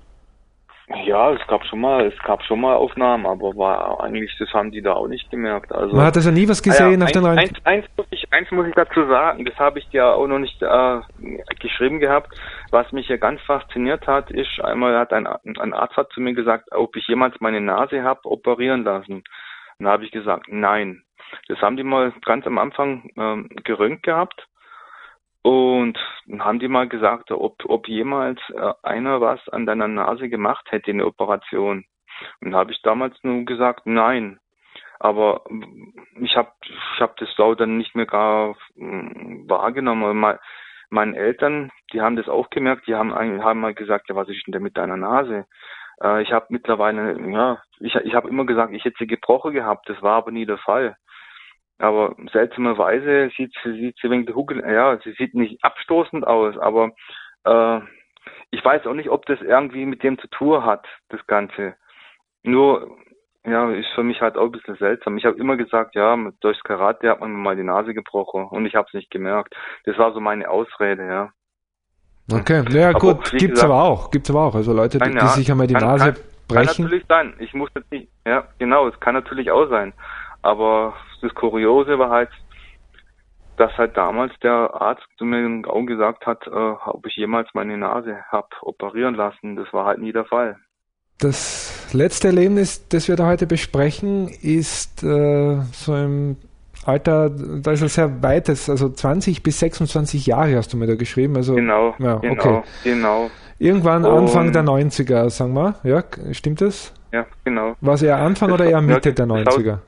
Ja, es gab schon mal, es gab schon mal Aufnahmen, aber war eigentlich, das haben die da auch nicht gemerkt. Also Man hat also nie was gesehen ah ja, auf den eins, Röntgen? eins, eins, muss ich, eins muss ich dazu sagen, das habe ich dir auch noch nicht äh, geschrieben gehabt. Was mich hier ganz fasziniert hat, ist, einmal hat ein, ein Arzt hat zu mir gesagt, ob ich jemals meine Nase habe operieren lassen. Und da habe ich gesagt, nein. Das haben die mal ganz am Anfang ähm, geröntgt gehabt. Und dann haben die mal gesagt, ob, ob jemals äh, einer was an deiner Nase gemacht hätte in der Operation. Und da habe ich damals nur gesagt, nein. Aber ich habe ich hab das auch dann nicht mehr gar mh, wahrgenommen. Mal, meinen Eltern, die haben das auch gemerkt, die haben, haben mal gesagt, ja, was ist denn denn mit deiner Nase? Äh, ich habe mittlerweile, ja, ich, ich habe immer gesagt, ich hätte sie gebrochen gehabt, das war aber nie der Fall. Aber seltsamerweise sieht sie, sieht sie wegen der Huckel, ja, sie sieht nicht abstoßend aus, aber äh, ich weiß auch nicht, ob das irgendwie mit dem zu tun hat, das Ganze. Nur, ja, ist für mich halt auch ein bisschen seltsam. Ich habe immer gesagt, ja, durchs Karate hat man mir mal die Nase gebrochen und ich habe es nicht gemerkt. Das war so meine Ausrede, ja. Okay, ja aber gut, gibt's gesagt, aber auch, gibt's aber auch. Also Leute, die, nein, ja, die sich einmal die kann, Nase kann, brechen. Kann natürlich sein. Ich muss jetzt nicht, ja, genau, es kann natürlich auch sein. Aber das Kuriose war halt, dass halt damals der Arzt zu mir auch gesagt hat, äh, ob ich jemals meine Nase hab operieren lassen. Das war halt nie der Fall. Das letzte Erlebnis, das wir da heute besprechen, ist äh, so im Alter, da ist es sehr weites, also zwanzig bis sechsundzwanzig Jahre hast du mir da geschrieben. Also, Genau, ja, genau, okay. genau. Irgendwann Und Anfang der neunziger, sagen wir. Ja, stimmt das? Ja, genau. War es eher Anfang das oder eher war, Mitte ja, der neunziger?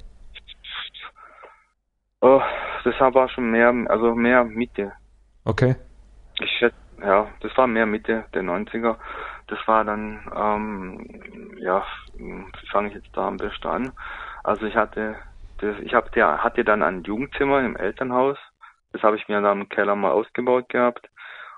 Oh, das war schon mehr, also mehr Mitte. Okay. Ich schätze, ja, das war mehr Mitte der neunziger. Das war dann, ähm, ja, wie fange ich jetzt da am besten an? Also ich hatte, das, ich hab, der hatte dann ein Jugendzimmer im Elternhaus. Das habe ich mir dann im Keller mal ausgebaut gehabt.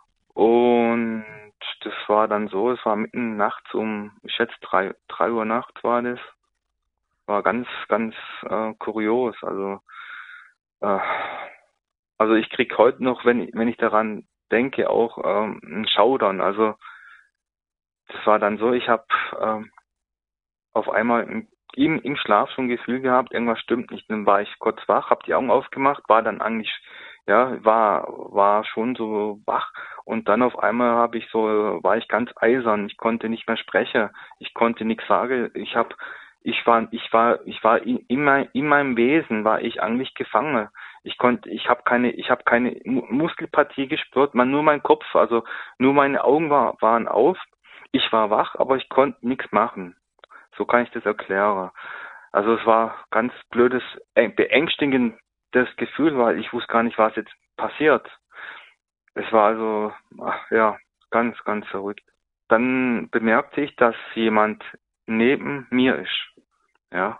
Und das war dann so, es war mitten nachts um, ich schätze drei, drei Uhr nachts war das. War ganz, ganz äh, kurios. Also äh, also ich krieg heute noch, wenn ich, wenn ich daran denke, auch ähm, ein Schaudern. Also das war dann so, ich habe ähm, auf einmal im, im, im Schlaf schon ein Gefühl gehabt, irgendwas stimmt nicht. Dann war ich kurz wach, habe die Augen aufgemacht, war dann eigentlich, ja, war war schon so wach. Und dann auf einmal habe ich so, war ich ganz eisern. Ich konnte nicht mehr sprechen. Ich konnte nichts sagen. Ich habe Ich war, ich war, ich war in, in, mein, in meinem Wesen war ich eigentlich gefangen. Ich konnte, ich habe keine, ich habe keine Muskelpartie gespürt, man nur mein Kopf, also nur meine Augen war, waren auf. Ich war wach, aber ich konnte nichts machen. So kann ich das erklären. Also es war ganz blödes, beängstigendes Gefühl, weil ich wusste gar nicht, was jetzt passiert. Es war also, ja, ganz, ganz verrückt. Dann bemerkte ich, dass jemand neben mir ist, ja,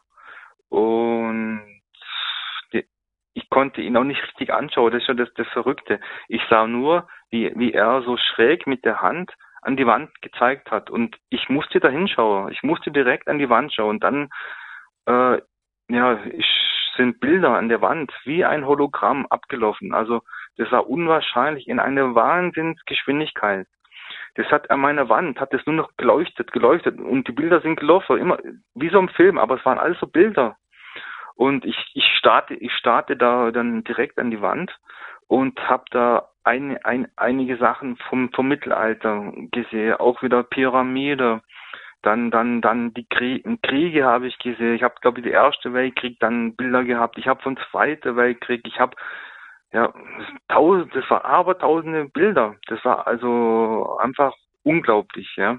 und die, ich konnte ihn auch nicht richtig anschauen, das ist schon das, das Verrückte. Ich sah nur, wie, wie er so schräg mit der Hand an die Wand gezeigt hat und ich musste da hinschauen, ich musste direkt an die Wand schauen und dann, äh, ja, ich, sind Bilder an der Wand wie ein Hologramm abgelaufen, also das war unwahrscheinlich in einer Wahnsinnsgeschwindigkeit. Das hat an meiner Wand, hat es nur noch geleuchtet, geleuchtet und die Bilder sind gelaufen, immer wie so im Film, aber es waren alles so Bilder. Und ich ich starte, ich starte da dann direkt an die Wand und habe da ein, ein, einige Sachen vom, vom Mittelalter gesehen, auch wieder Pyramide, dann dann dann die Kriege, Kriege habe ich gesehen. Ich habe, glaube ich, den Ersten Weltkrieg dann Bilder gehabt. Ich habe vom Zweiten Weltkrieg, ich habe ja, tausend, das war aber tausende Bilder. Das war also einfach unglaublich, ja.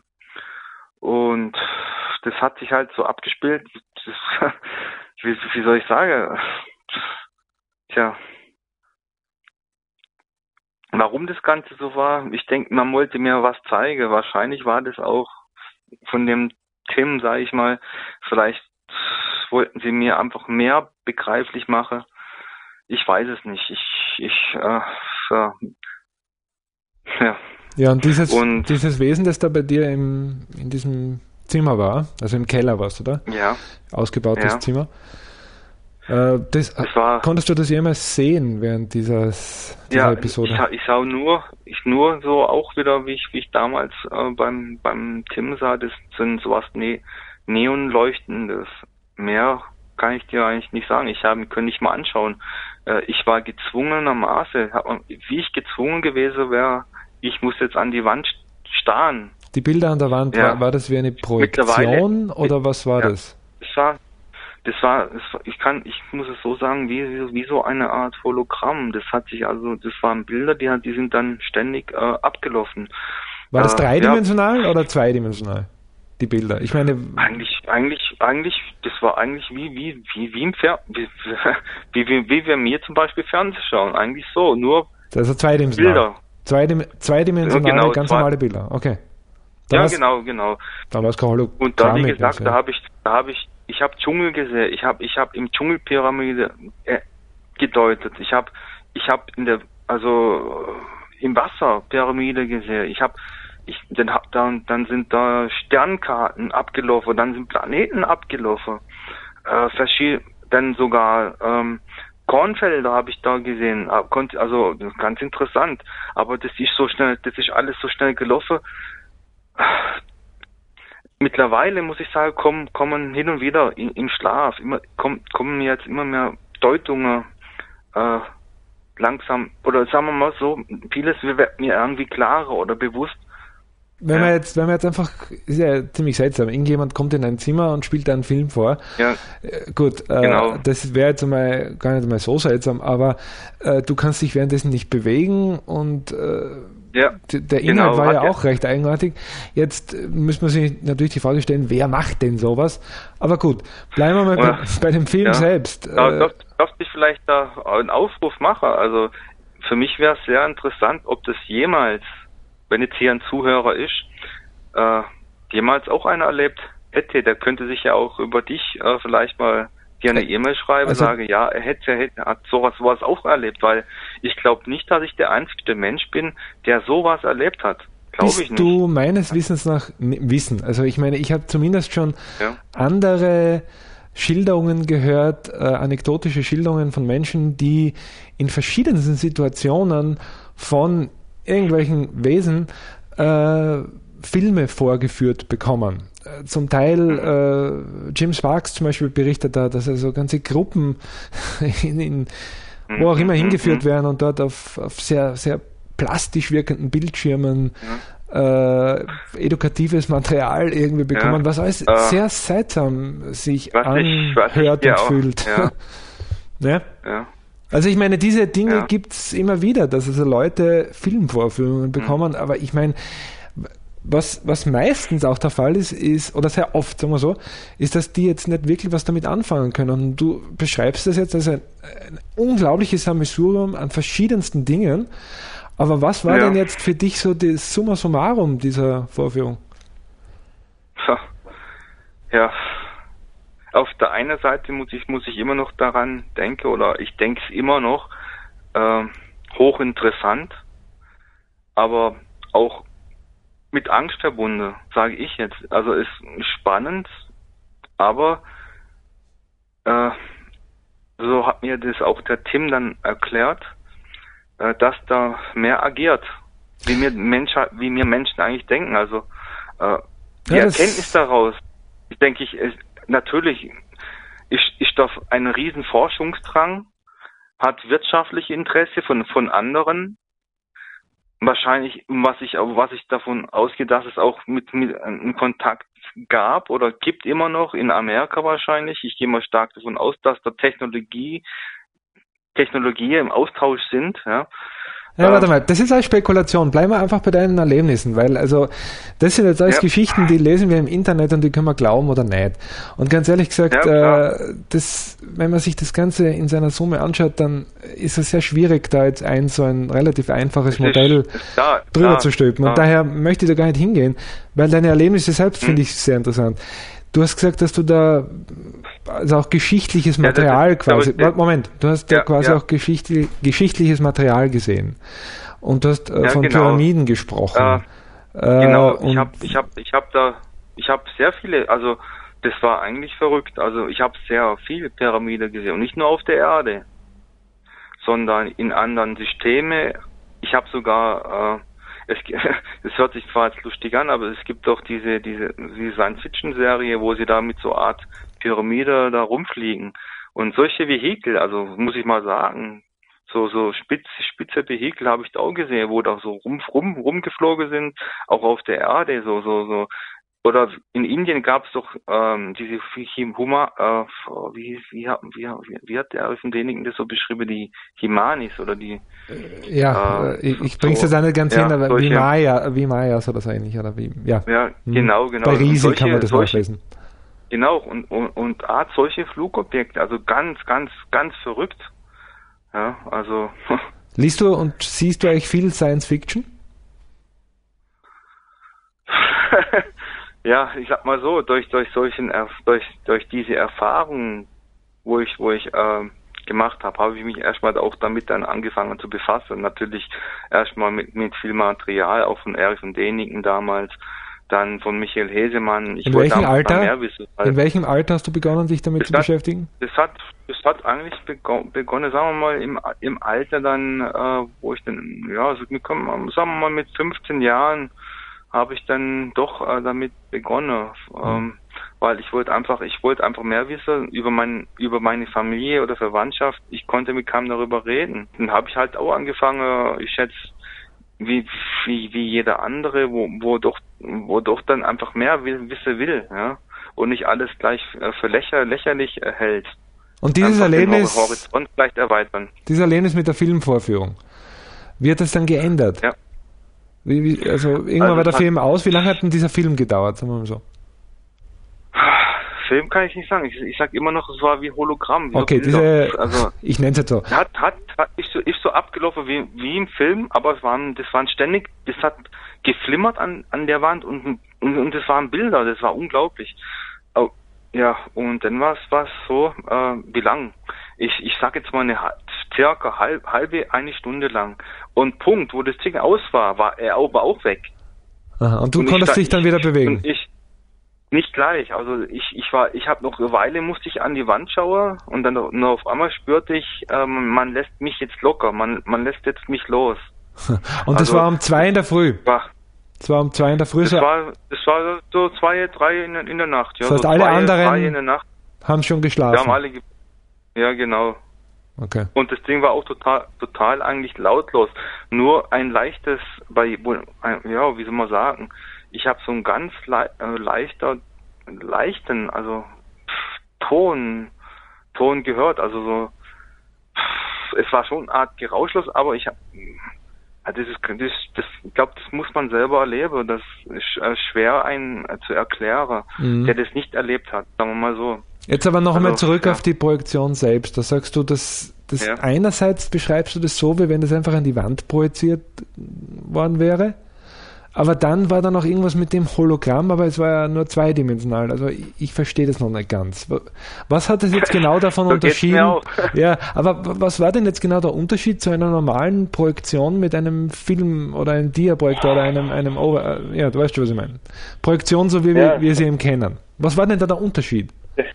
Und das hat sich halt so abgespielt. Das, wie, wie soll ich sagen? Tja. Warum das Ganze so war? Ich denke, man wollte mir was zeigen. Wahrscheinlich war das auch von dem Tim, sage ich mal, vielleicht wollten sie mir einfach mehr begreiflich machen. Ich weiß es nicht. Ich, ich, äh, ja. Ja, und dieses, und dieses Wesen, das da bei dir im, in diesem Zimmer war, also im Keller warst, oder? Ja. Ausgebautes ja. Zimmer. Äh, das, das war, konntest du das jemals sehen während dieses, dieser ja, Episode? Ich, ich sah nur, ich nur so auch wieder, wie ich, wie ich damals äh, beim beim Tim sah, das sind sowas ne, neonleuchtendes. Mehr kann ich dir eigentlich nicht sagen. Ich habe, könnte ich mal anschauen. Äh, ich war gezwungenermaßen, wie ich gezwungen gewesen wäre, ich muss jetzt an die Wand starren. Die Bilder an der Wand, ja. war, war das wie eine Projektion oder mit, was war ja, das? Das war, das war, das war, ich kann, ich muss es so sagen, wie, wie so eine Art Hologramm. Das hat sich also, das waren Bilder, die, die sind dann ständig äh, abgelaufen. War das äh, dreidimensional ja. oder zweidimensional? Die Bilder. Ich meine, eigentlich, eigentlich, eigentlich, das war eigentlich wie, wie, wie, wie im Fer, wie, wie, wie, wie wir mir zum Beispiel Fernsehen schauen. Eigentlich so, nur also zweidimensional. Bilder. Zweidim zweidimensionale, ja, genau, ganz zwei, normale Bilder. Okay. Ja, genau, genau. Dann war es kein Hologramm. Und da, wie gesagt, ja. da habe ich, da habe ich, ich habe Dschungel gesehen. Ich habe, ich habe im Dschungelpyramide äh, gedeutet. Ich habe, ich habe in der, also im Wasser Pyramide gesehen. Ich habe, ich, dann, dann, dann sind da Sternkarten abgelaufen, dann sind Planeten abgelaufen. Äh, verschiedene, dann sogar ähm, Kornfelder habe ich da gesehen. Also ganz interessant. Aber das ist so schnell, das ist alles so schnell gelaufen. Mittlerweile muss ich sagen, kommen, kommen hin und wieder in, im Schlaf, immer, kommen, kommen mir jetzt immer mehr Deutungen äh, langsam, oder sagen wir mal so, vieles wird mir irgendwie klarer oder bewusst. Wenn ja. man jetzt, wenn man jetzt einfach, ist ja ziemlich seltsam, irgendjemand kommt in ein Zimmer und spielt einen Film vor. Ja. Äh, gut, äh, genau. das wäre jetzt einmal gar nicht mal so seltsam, aber äh, du kannst dich währenddessen nicht bewegen und äh, ja, der Inhalt genau, war ja auch recht eigenartig. Jetzt müssen wir sich natürlich die Frage stellen, wer macht denn sowas? Aber gut, bleiben wir mal bei, bei dem Film ja. selbst. Ja, darf, darf ich vielleicht da einen Aufruf machen? Also für mich wäre es sehr interessant, ob das jemals, wenn jetzt hier ein Zuhörer ist, äh, jemals auch einer erlebt hätte. Der könnte sich ja auch über dich äh, vielleicht mal dir eine E-Mail schreiben, also, sage, ja, er hätte, er hätte, hat sowas, sowas auch erlebt, weil ich glaube nicht, dass ich der einzige Mensch bin, der sowas erlebt hat. Glaube ich nicht. Du meines Wissens nach wissen. Also ich meine, ich habe zumindest schon ja. andere Schilderungen gehört, äh, anekdotische Schilderungen von Menschen, die in verschiedensten Situationen von irgendwelchen Wesen äh, Filme vorgeführt bekommen. Zum Teil, äh, Jim Sparks zum Beispiel berichtet da, dass also ganze Gruppen in, in, wo auch immer hingeführt werden und dort auf, auf sehr, sehr plastisch wirkenden Bildschirmen äh, edukatives Material irgendwie bekommen, ja. was alles äh, sehr seltsam sich anhört und fühlt. Ja. ja? Ja. Also ich meine, diese Dinge ja. gibt es immer wieder, dass also Leute Filmvorführungen bekommen, mhm. aber ich meine, Was, was meistens auch der Fall ist, ist, oder sehr oft, sagen wir so, ist, dass die jetzt nicht wirklich was damit anfangen können. Und du beschreibst das jetzt als ein, ein unglaubliches Sammelsurium an verschiedensten Dingen. Aber was war ja. denn jetzt für dich so das Summa summarum dieser Vorführung? Ja, auf der einen Seite muss ich, muss ich immer noch daran denken, oder ich denke es immer noch, äh, hochinteressant, aber auch mit Angst verbunden, sage ich jetzt. Also ist spannend, aber äh, so hat mir das auch der Tim dann erklärt, äh, dass da mehr agiert, wie wir Menschen, wie wir Menschen eigentlich denken. Also äh, die ja, Erkenntnis daraus, ich denke ich, ist, natürlich ist, ist doch ein riesen Forschungsdrang, hat wirtschaftliche Interesse von von anderen. Wahrscheinlich, was ich, was ich davon ausgehe, dass es auch mit, mit einem Kontakt gab oder gibt immer noch in Amerika wahrscheinlich. Ich gehe mal stark davon aus, dass da Technologie, Technologie im Austausch sind, ja. Ja, warte mal, das ist als Spekulation. Bleiben wir einfach bei deinen Erlebnissen, weil also das sind jetzt alles ja. Geschichten, die lesen wir im Internet und die können wir glauben oder nicht. Und ganz ehrlich gesagt, ja, äh, das, wenn man sich das Ganze in seiner Summe anschaut, dann ist es sehr schwierig, da jetzt ein so ein relativ einfaches das Modell ist, da, drüber da, zu stülpen. Und da. daher möchte ich da gar nicht hingehen, weil deine Erlebnisse selbst hm. finde ich sehr interessant. Du hast gesagt, dass du da also auch geschichtliches Material ja, das, quasi... Das, Moment, du hast ja, da quasi ja. auch geschichtli- geschichtliches Material gesehen. Und du hast äh, ja, von genau. Pyramiden gesprochen. Äh, genau, äh, ich habe ich hab, ich hab da ich habe sehr viele, also das war eigentlich verrückt. Also ich habe sehr viele Pyramiden gesehen und nicht nur auf der Erde, sondern in anderen Systemen. Ich habe sogar, äh, es, das hört sich zwar jetzt lustig an, aber es gibt doch diese diese, diese Science-Fiction-Serie, wo sie da mit so Art Pyramide da rumfliegen. Und solche Vehikel, also muss ich mal sagen, so so spitz, spitze Vehikel habe ich da auch gesehen, wo da so rum, rum rumgeflogen sind, auch auf der Erde, so so so. Oder in Indien gab es doch ähm, diese Huma, äh, wie, wie, wie, wie, wie hat der von denigen das so beschrieben, die Himanis oder die... Ja, äh, ich, ich bring's so, jetzt auch nicht ganz ja, hin, aber solche, wie Maya, wie Mayas oder so ähnlich, oder wie, ja. Ja, genau, genau. Bei Riese kann man das solche, nachlesen. Genau, und, und, und Art solche Flugobjekte, also ganz, ganz, ganz verrückt. Ja, also... Liest du und siehst du eigentlich viel Science Fiction? Ja, ich sag mal so, durch durch solchen durch durch diese Erfahrungen, wo ich wo ich äh, gemacht habe, habe ich mich erstmal auch damit dann angefangen zu befassen. Natürlich erstmal mit mit viel Material, auch von Erich von Däniken damals, dann von Michael Hesemann. Ich in wollte welchem Alter? Mehr wissen. In welchem Alter hast du begonnen, dich damit das zu hat, beschäftigen? Das hat das hat eigentlich begonnen, begonnen sagen wir mal im im Alter dann, äh, wo ich dann ja, also wir kommen, sagen wir mal mit fünfzehn Jahren habe ich dann doch äh, damit begonnen, ähm, weil ich wollte einfach, ich wollte einfach mehr wissen über mein, über meine Familie oder Verwandtschaft. Ich konnte mit keinem darüber reden. Dann habe ich halt auch angefangen, ich schätze, wie wie wie jeder andere, wo wo doch wo doch dann einfach mehr will, wissen will, ja, und nicht alles gleich äh, für lächer, lächerlich äh, hält. Und dieses einfach Erlebnis, den Horizont vielleicht erweitern. Dieses Erlebnis mit der Filmvorführung, wie hat das dann geändert? Ja. Wie, wie, also irgendwann also war der Film aus. Wie lange hat denn dieser Film gedauert, sagen wir mal so? Film kann ich nicht sagen. Ich, ich sag immer noch, es war wie Hologramm. Wie okay, so diese, also ich nenne es jetzt so. Hat, hat, hat ist so, ist so abgelaufen wie, wie im Film, aber es waren, das waren ständig, das hat geflimmert an, an der Wand und, und, und das waren Bilder, das war unglaublich. Oh, ja, und dann war es so, äh, wie lang? Ich, ich sag jetzt mal eine circa halb, halbe, eine Stunde lang. Und Punkt, wo das Ding aus war, war er auch, war auch weg. Aha, und du und konntest ich, dich dann wieder bewegen? Und ich, nicht gleich, also ich, ich war, ich habe noch eine Weile, musste ich an die Wand schauen und dann nur auf einmal spürte ich, ähm, man lässt mich jetzt locker, man, man lässt jetzt mich los. Und das also, war um zwei in der Früh? War, das war um zwei in der Früh? Das, so war, das war so zwei, drei in, in der Nacht. Ja, das heißt, so alle zwei, anderen drei in der Nacht. haben schon geschlafen? Wir haben alle ge- ja, genau. Okay. Und das Ding war auch total, total eigentlich lautlos. Nur ein leichtes, bei, ja, wie soll man sagen, ich habe so einen ganz le- äh, leichter, leichten, also pff, Ton, Ton gehört. Also so, pff, es war schon eine Art Geräuschlos, aber ich habe, das ist, das, das, ich glaube, das muss man selber erleben. Das ist äh, schwer ein äh, zu erklären, mhm. der das nicht erlebt hat. Sagen wir mal so. Jetzt aber noch also, einmal zurück ja. auf die Projektion selbst. Da sagst du, dass das ja. einerseits beschreibst du das so, wie wenn das einfach an die Wand projiziert worden wäre, aber dann war da noch irgendwas mit dem Hologramm, aber es war ja nur zweidimensional. Also ich, ich verstehe das noch nicht ganz. Was hat das jetzt genau davon so unterschieden? Ja, aber was war denn jetzt genau der Unterschied zu einer normalen Projektion mit einem Film oder einem Dia-Projektor oder einem, einem Over... Ja, du weißt schon, was ich meine. Projektion, so wie ja. wir, wir sie eben kennen. Was war denn da der Unterschied?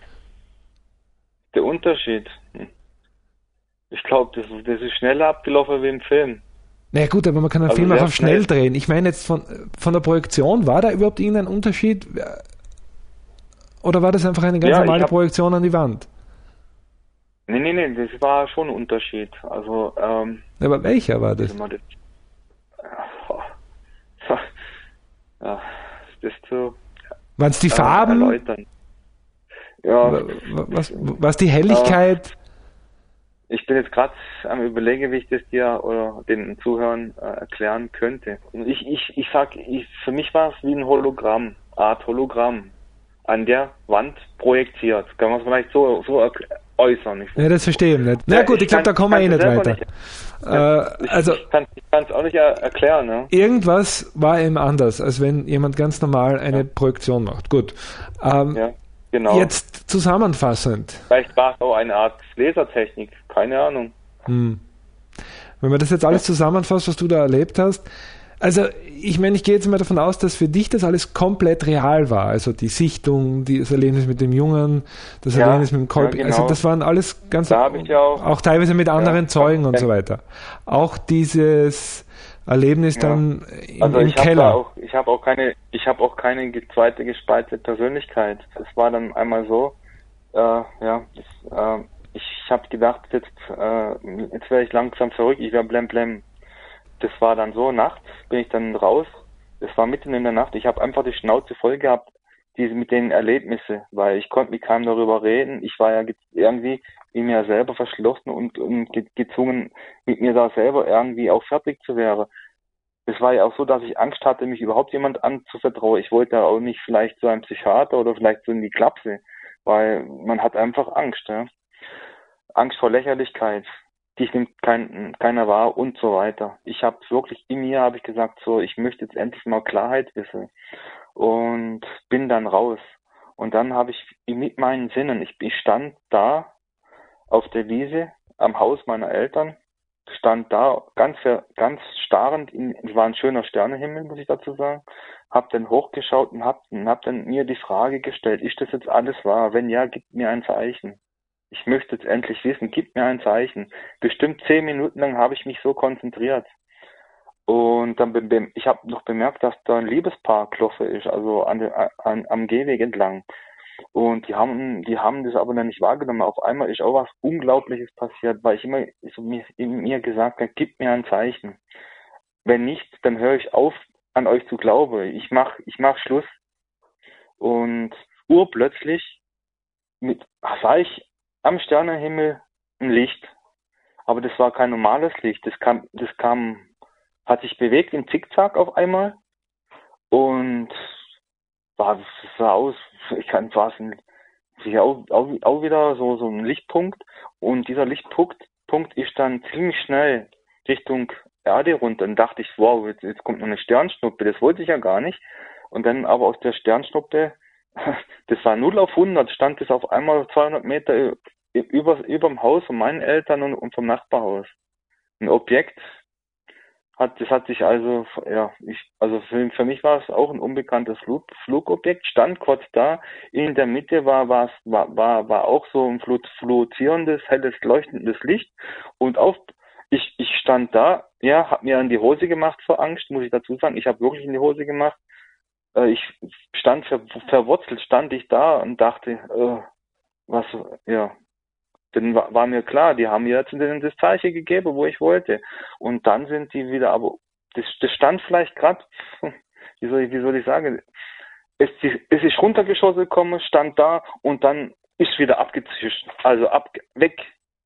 Der Unterschied? Ich glaube, das, das ist schneller abgelaufen wie im Film. Naja gut, aber man kann einen also Film auch auf schnell drehen. Ich meine jetzt von, von der Projektion, war da überhaupt irgendein Unterschied? Oder war das einfach eine ganz ja, normale hab, Projektion an die Wand? Nee, nee, nee, das war schon ein Unterschied. Also, ähm... Aber welcher war das? das ja, das ist so... Waren es die Farben? Erläutern. Ja. Was, was die Helligkeit? Ich bin jetzt gerade am Überlegen, wie ich das dir oder den Zuhörern äh, erklären könnte. Ich, ich, ich sag, ich, für mich war es wie ein Hologramm, Art Hologramm, an der Wand projiziert. Kann man es vielleicht so, so äußern? Ich, ja, das verstehe ich nicht. Na ja, gut, ich glaube, da kommen wir eh nicht weiter. Nicht, äh, ich, also, ich kann es auch nicht er, erklären. Ne? Irgendwas war eben anders, als wenn jemand ganz normal eine ja. Projektion macht. Gut. Ähm, ja. Genau. Jetzt zusammenfassend. Vielleicht war es auch eine Art Lasertechnik, keine Ahnung. Hm. Wenn man das jetzt alles zusammenfasst, was du da erlebt hast, Also ich meine, ich gehe jetzt mal davon aus, dass für dich das alles komplett real war. Also die Sichtung, das Erlebnis mit dem Jungen, das Ja, Erlebnis mit dem Kolb. ja, genau. Also das waren alles ganz, Da habe ich ja auch, auch teilweise mit anderen ja, Zeugen und ja. so weiter. Auch dieses Erlebnis Ja. dann im, Also im ich habe Keller. auch, ich habe auch keine, ich habe auch keine ge- zweite gespaltene Persönlichkeit. Es war dann einmal so, äh, ja, das, äh, ich habe gedacht, jetzt, äh, jetzt wäre ich langsam verrückt, ich wäre blemblem. Das war dann so, nachts bin ich dann raus, es war mitten in der Nacht, ich habe einfach die Schnauze voll gehabt, diese mit den Erlebnissen, weil ich konnte mit keinem darüber reden, ich war ja ge- irgendwie in mir selber verschlossen und, und ge- gezwungen, mit mir da selber irgendwie auch fertig zu werden. Es war ja auch so, dass ich Angst hatte, mich überhaupt jemand anzuvertrauen. Ich wollte ja auch nicht vielleicht so ein Psychiater oder vielleicht so in die Klapse, weil man hat einfach Angst, ja. Angst vor Lächerlichkeit. Dich nimmt kein, keiner wahr und so weiter. Ich habe wirklich in mir, habe ich gesagt, so, ich möchte jetzt endlich mal Klarheit wissen und bin dann raus. Und dann habe ich mit meinen Sinnen, ich, ich stand da auf der Wiese am Haus meiner Eltern, stand da ganz ganz starrend, in, es war ein schöner Sternenhimmel, muss ich dazu sagen, hab dann hochgeschaut und hab, und hab dann mir die Frage gestellt, ist das jetzt alles wahr? Wenn ja, gib mir ein Zeichen. Ich möchte jetzt endlich wissen, gib mir ein Zeichen. Bestimmt zehn Minuten lang habe ich mich so konzentriert. Und dann be- be- ich habe noch bemerkt, dass da ein Liebespaar kloffe ist, also an, der- an, am Gehweg entlang. Und die haben, die haben das aber dann nicht wahrgenommen. Auf einmal ist auch was Unglaubliches passiert, weil ich immer so mir, in mir gesagt habe, gib mir ein Zeichen. Wenn nicht, dann höre ich auf, an euch zu glauben. Ich mach, ich mach Schluss. Und urplötzlich mit, sah ich am Sternenhimmel ein Licht. Aber das war kein normales Licht. Das kam, das kam, hat sich bewegt im Zickzack auf einmal. Und war, das sah aus, ich kann war es ein, auch, auch, auch wieder so, so ein Lichtpunkt. Und dieser Lichtpunkt, Punkt ist dann ziemlich schnell Richtung Erde runter. Und dachte ich, wow, jetzt, jetzt kommt noch eine Sternschnuppe. Das wollte ich ja gar nicht. Und dann aber aus der Sternschnuppe, das war null auf hundert, stand es auf einmal zweihundert Meter über, über dem Haus von meinen Eltern und, und vom Nachbarhaus. Ein Objekt hat, das hat sich also, ja, ich, also für, für mich war es auch ein unbekanntes Flug, Flugobjekt, stand kurz da, in der Mitte war, war, war, war, war auch so ein fluozierendes, helles, leuchtendes Licht und auf, ich, ich stand da, ja, hab mir in die Hose gemacht vor Angst, muss ich dazu sagen, ich habe wirklich in die Hose gemacht, äh, ich stand ver, verwurzelt, stand ich da und dachte, äh, was, ja, dann war, war mir klar, die haben mir jetzt das Zeichen gegeben, wo ich wollte. Und dann sind die wieder, aber das, das stand vielleicht gerade, wie soll ich, wie soll ich sagen, es, es ist runtergeschossen gekommen, stand da und dann ist wieder abgezischt, also ab, weg,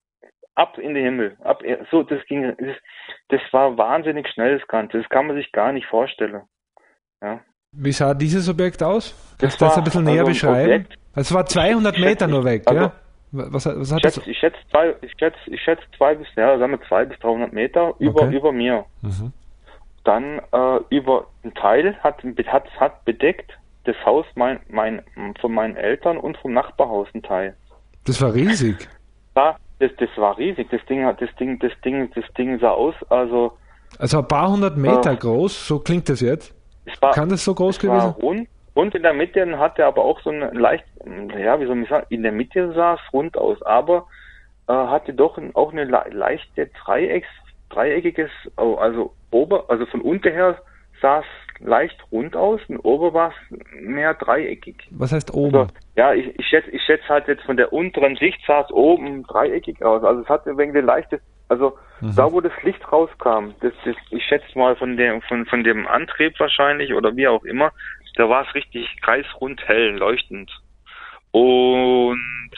ab in den Himmel, ab, so, das ging, das, das war wahnsinnig schnell, das Ganze, das kann man sich gar nicht vorstellen, ja. Wie sah dieses Objekt aus? Das Kannst du das war ein bisschen näher also ein beschreiben? Objekt, es war zweihundert ich Meter schätze, nur weg, also, ja? Was, was hat ich schätze, das? ich schätze zwei, ich schätze, ich schätze zwei bis, ja, sagen wir zwei bis dreihundert Meter über, Okay. über mir. Mhm. Dann äh, über ein Teil hat, hat, hat bedeckt das Haus mein, mein, von meinen Eltern und vom Nachbarhaus ein Teil. Das war riesig. Ja, das, das war riesig. Das Ding hat, das Ding, das Ding, das Ding sah aus, also. Also ein paar hundert Meter äh, groß, so klingt das jetzt. Es war, Kann das so groß es gewesen war sein? rund, rund in der Mitte und hatte aber auch so ein leicht, ja, wie soll ich sagen, in der Mitte sah es rund aus, aber äh, hatte doch ein, auch eine le leichte Dreiecks, dreieckiges, oh, also ober, also von unten her sah es leicht rund aus und oben war es mehr dreieckig. Was heißt oben? Also, ja, ich, ich schätze, ich schätze halt jetzt von der unteren Sicht sah es oben dreieckig aus. Also es hatte wegen der leichte, also mhm. da wo das Licht rauskam, das, das, ich schätze mal von dem, von, von dem Antrieb wahrscheinlich oder wie auch immer, da war es richtig kreisrund hell, leuchtend. Und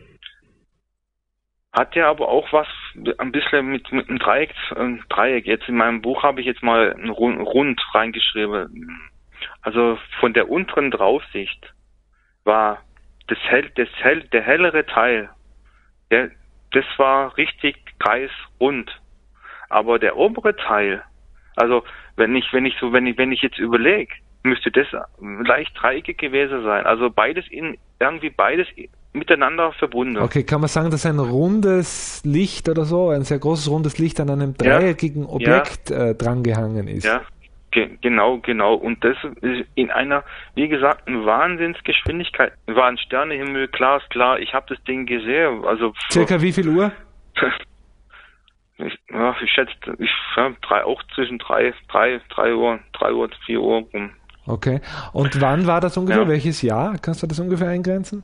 hat ja aber auch was ein bisschen mit, mit einem Dreieck, äh, Dreieck. Jetzt in meinem Buch habe ich jetzt mal ein Rund, Rund reingeschrieben. Also von der unteren Draufsicht war das hell, das hell, der hellere Teil, der, das war richtig kreisrund. Aber der obere Teil, also wenn ich, wenn ich so, wenn ich, wenn ich jetzt überlege, müsste das leicht dreieckig gewesen sein. Also beides in, irgendwie beides miteinander verbunden. Okay, kann man sagen, dass ein rundes Licht oder so, ein sehr großes rundes Licht an einem dreieckigen ja. Objekt ja. äh, drangehangen ist? Ja, Ge- genau, genau. Und das ist in einer, wie gesagt, Wahnsinnsgeschwindigkeit. War ein Sternehimmel, klar ist klar. Ich habe das Ding gesehen. Also Circa wie viel Uhr? ich, ja, ich schätze, ich ja, drei, auch zwischen drei, drei, drei Uhr, drei Uhr, vier Uhr rum. Okay. Und wann war das ungefähr? Ja. Welches Jahr? Kannst du das ungefähr eingrenzen?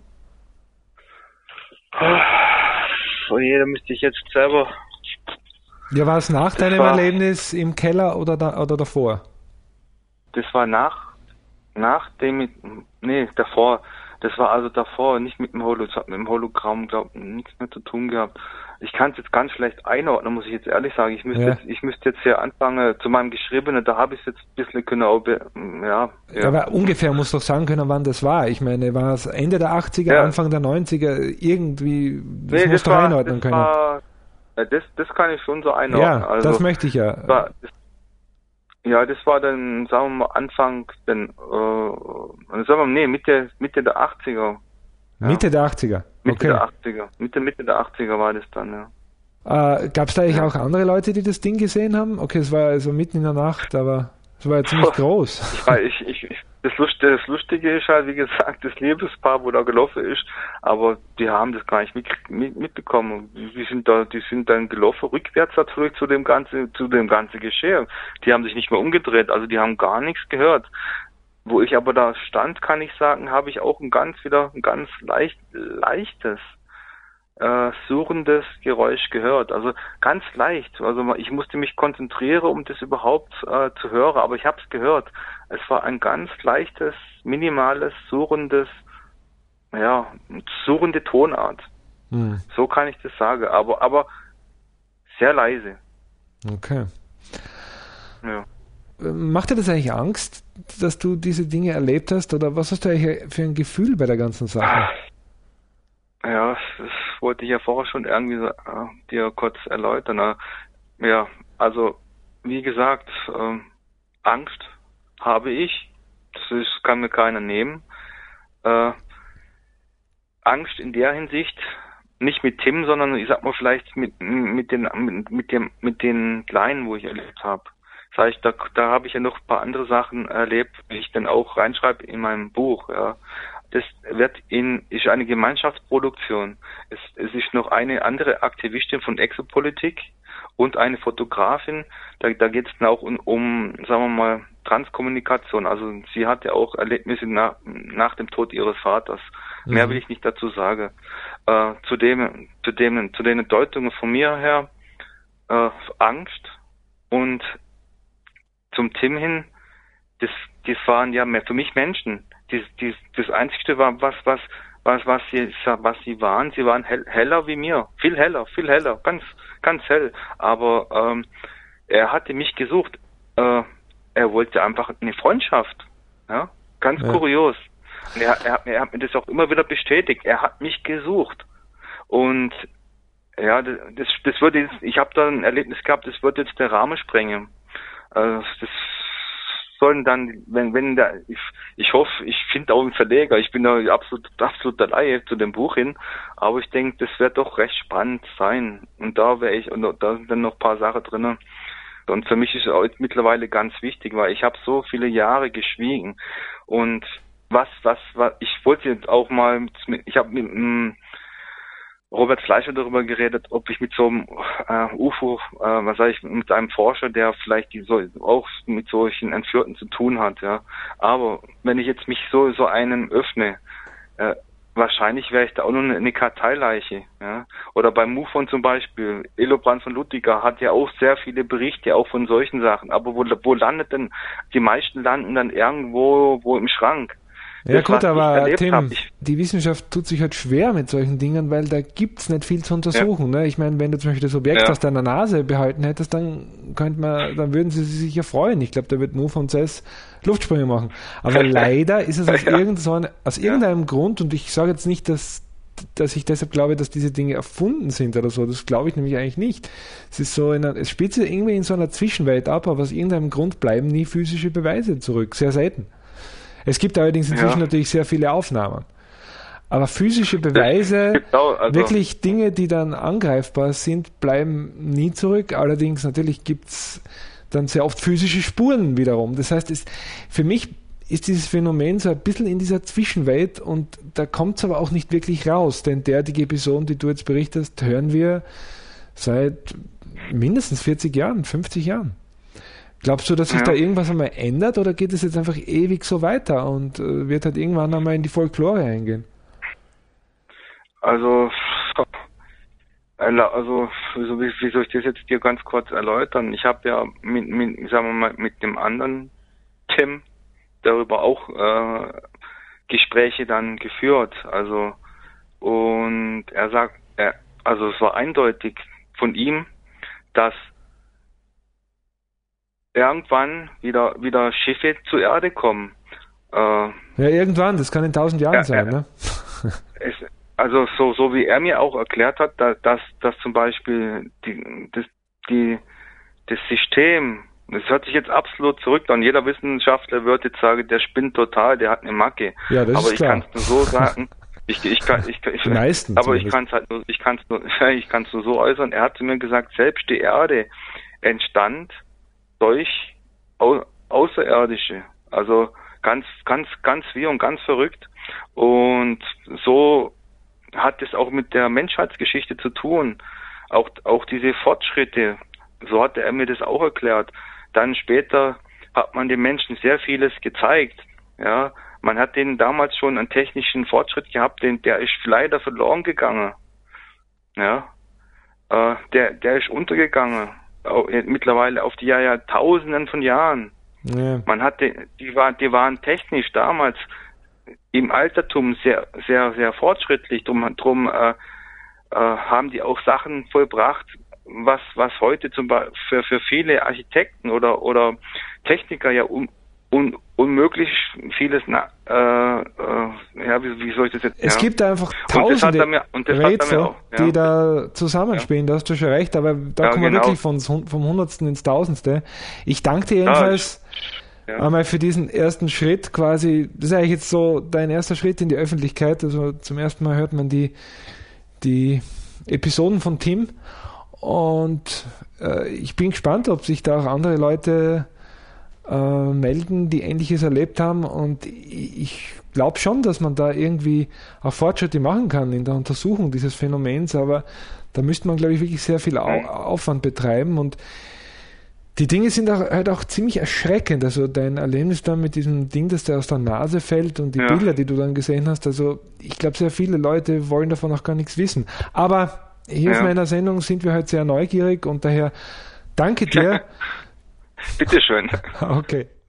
Oh je, da müsste ich jetzt selber. Ja, war es nach Das deinem war- Erlebnis im Keller oder, da, oder davor? Das war nach, nach dem, nee, davor. Das war also davor, nicht mit dem Holo, das hat mit dem Hologramm, glaube ich, nichts mehr zu tun gehabt. Ich kann es jetzt ganz schlecht einordnen, muss ich jetzt ehrlich sagen. Ich müsste Ja. jetzt, ich müsste jetzt hier anfangen zu meinem Geschriebenen, da habe ich es jetzt ein bisschen können, auch be- ja, ja. Aber ungefähr musst du doch sagen können, wann das war. Ich meine, war es Ende der achtziger, Ja. Anfang der neunziger? Irgendwie, das Nee, musst du doch war, einordnen das können. War, ja, das, das kann ich schon so einordnen. Ja, also, das möchte ich ja. das war, das, ja, das war dann, sagen wir mal, Anfang, dann, äh, sagen wir mal, nee, Mitte, Mitte der achtziger. Ja. Mitte der achtziger. Mitte Okay. der achtziger. Mitte, Mitte der achtziger war das dann, ja. Äh, Gab es da eigentlich Ja. auch andere Leute, die das Ding gesehen haben? Okay, es war also mitten in der Nacht, aber es war ja ziemlich groß. Ich, weiß, ich, ich, ich, das, Lustige, das Lustige ist halt, wie gesagt, das Liebespaar, wo da gelaufen ist, aber die haben das gar nicht mit, mit, mitbekommen. Die sind da, die sind dann gelaufen, rückwärts natürlich zu dem ganzen, zu dem ganzen Geschehen. Die haben sich nicht mehr umgedreht, also die haben gar nichts gehört. Wo ich aber da stand, kann ich sagen, habe ich auch ein ganz wieder ein ganz leicht leichtes äh, surrendes Geräusch gehört. Also ganz leicht. Also ich musste mich konzentrieren, um das überhaupt äh, zu hören, aber ich habe es gehört. Es war ein ganz leichtes, minimales, surrendes, ja, surrende Tonart. Hm. So kann ich das sagen. Aber aber sehr leise. Okay. Ja. Macht dir das eigentlich Angst, dass du diese Dinge erlebt hast? Oder was hast du eigentlich für ein Gefühl bei der ganzen Sache? Ja, das wollte ich ja vorher schon irgendwie so, äh, dir kurz erläutern. Äh, ja, also wie gesagt, ähm, Angst habe ich. Das ist, kann mir keiner nehmen. Äh, Angst in der Hinsicht, nicht mit Tim, sondern ich sag mal vielleicht mit mit den mit, mit dem mit den Kleinen, wo ich erlebt habe. Das heißt, da, da habe ich ja noch ein paar andere Sachen erlebt, die ich dann auch reinschreibe in meinem Buch. Ja. Das wird in ist eine Gemeinschaftsproduktion. Es, es ist noch eine andere Aktivistin von Exopolitik und eine Fotografin. Da, da geht es dann auch um, um, sagen wir mal, Transkommunikation. Also sie hat ja auch Erlebnisse nach, nach dem Tod ihres Vaters. Mhm. Mehr will ich nicht dazu sagen. Äh, zu dem, zu dem, zu den Deutungen von mir her äh, Angst und zum Tim hin, das, das waren ja mehr für mich Menschen. Das, das, das Einzige war, was, was, was, was sie, was sie waren. Sie waren hell, heller wie mir. Viel heller, viel heller. Ganz, ganz hell. Aber, ähm, er hatte mich gesucht. Äh, er wollte einfach eine Freundschaft. Ja? Ganz ja. kurios. Und er, er, er hat mir das auch immer wieder bestätigt. Er hat mich gesucht. Und, ja, das, das würde jetzt, ich habe da ein Erlebnis gehabt, das wird jetzt den Rahmen sprengen. Also das sollen dann, wenn, wenn da, ich, ich hoffe, ich finde auch einen Verleger, ich bin da absolut, absoluter Laie zu dem Buch hin, aber ich denke, das wird doch recht spannend sein. Und da wäre ich, und da sind dann noch ein paar Sachen drin. Und für mich ist es auch jetzt mittlerweile ganz wichtig, weil ich habe so viele Jahre geschwiegen. Und was, was, was, ich wollte jetzt auch mal, ich habe mit, mit Robert Fleischer darüber geredet, ob ich mit so einem äh, U F O, äh, was sag ich, mit einem Forscher, der vielleicht die so auch mit solchen Entführten zu tun hat, ja. Aber wenn ich jetzt mich so so einem öffne, äh, wahrscheinlich wäre ich da auch nur eine, eine Karteileiche, ja. Oder beim MUFON zum Beispiel, Elobrand von Luttiger hat ja auch sehr viele Berichte auch von solchen Sachen. Aber wo wo landet denn, die meisten landen dann irgendwo wo im Schrank. Ja das, gut, aber Tim, hab, ich, die Wissenschaft tut sich halt schwer mit solchen Dingen, weil da gibt's nicht viel zu untersuchen. Ja. Ne? Ich meine, wenn du zum Beispiel das Objekt ja. aus deiner Nase behalten hättest, dann könnte man, dann würden sie sich ja freuen. Ich glaube, da wird nur von C E S Luftsprünge machen. Aber leider ist es aus, ja. irgend so ein, aus irgendeinem ja. Grund, und ich sage jetzt nicht, dass dass ich deshalb glaube, dass diese Dinge erfunden sind oder so. Das glaube ich nämlich eigentlich nicht. Es ist so, in einer, es spielt sich irgendwie in so einer Zwischenwelt ab, aber aus irgendeinem Grund bleiben nie physische Beweise zurück. Sehr selten. Es gibt allerdings inzwischen ja. natürlich sehr viele Aufnahmen. Aber physische Beweise, genau, also wirklich Dinge, die dann angreifbar sind, bleiben nie zurück. Allerdings natürlich gibt's dann sehr oft physische Spuren wiederum. Das heißt, es, für mich ist dieses Phänomen so ein bisschen in dieser Zwischenwelt und da kommt es aber auch nicht wirklich raus, denn derartige Episoden, die du jetzt berichtest, hören wir seit mindestens vierzig Jahren, fünfzig Jahren. Glaubst du, dass sich ja. da irgendwas einmal ändert oder geht es jetzt einfach ewig so weiter und äh, wird halt irgendwann einmal in die Folklore eingehen? Also, also wie, wie soll ich das jetzt dir ganz kurz erläutern? Ich habe ja mit, mit, sagen wir mal, mit dem anderen Tim darüber auch äh, Gespräche dann geführt. Also und er sagt, er, also es war eindeutig von ihm, dass irgendwann wieder wieder Schiffe zur Erde kommen. Äh, ja, irgendwann, das kann in tausend Jahren ja, sein, äh, ne? es, also so so wie er mir auch erklärt hat, dass dass, dass zum Beispiel die, das, die, das System, das hört sich jetzt absolut zurück an. Jeder Wissenschaftler würde jetzt sagen, der spinnt total, der hat eine Macke. Ja, das aber ist ich klar. kann es nur so sagen. Ich, ich kann, ich, ich, Meistens aber ich kann es halt nur, ich kann es nur, ich kann es nur so äußern. Er hat zu mir gesagt, selbst die Erde entstand durch Au- Außerirdische. Also ganz, ganz, ganz wie und ganz verrückt. Und so hat es auch mit der Menschheitsgeschichte zu tun. Auch, auch diese Fortschritte. So hatte er mir das auch erklärt. Dann später hat man den Menschen sehr vieles gezeigt. Ja, man hat denen damals schon einen technischen Fortschritt gehabt, den, der ist leider verloren gegangen. Ja, äh, der, der ist untergegangen. Auch, mittlerweile auf die Jahrtausenden von Jahren. Ja. Man hatte, die waren, die waren technisch damals im Altertum sehr, sehr, sehr fortschrittlich. Drum, drum äh, äh, haben die auch Sachen vollbracht, was, was heute zum Beispiel für, für viele Architekten oder, oder Techniker ja un, un, unmöglich vieles, na, äh, äh, ja, wie, wie soll ich das jetzt? Es ja. gibt einfach tausende mir, Rätsel, auch, ja. die da zusammenspielen, ja. Da hast du schon recht, aber da ja, kommen wir genau. wirklich von, vom Hundertsten ins Tausendste. Ich danke dir jedenfalls ja, ja. einmal für diesen ersten Schritt quasi, das ist eigentlich jetzt so dein erster Schritt in die Öffentlichkeit, also zum ersten Mal hört man die, die Episoden von Tim und äh, ich bin gespannt, ob sich da auch andere Leute äh, melden, die Ähnliches erlebt haben und ich glaube schon, dass man da irgendwie auch Fortschritte machen kann in der Untersuchung dieses Phänomens, aber da müsste man, glaube ich, wirklich sehr viel Au- Aufwand betreiben und die Dinge sind auch, halt auch ziemlich erschreckend, also dein Erlebnis dann mit diesem Ding, das dir aus der Nase fällt und die ja. Bilder, die du dann gesehen hast, also ich glaube, sehr viele Leute wollen davon auch gar nichts wissen, aber hier ja. auf meiner Sendung sind wir halt sehr neugierig und daher danke dir. Bitteschön. Okay.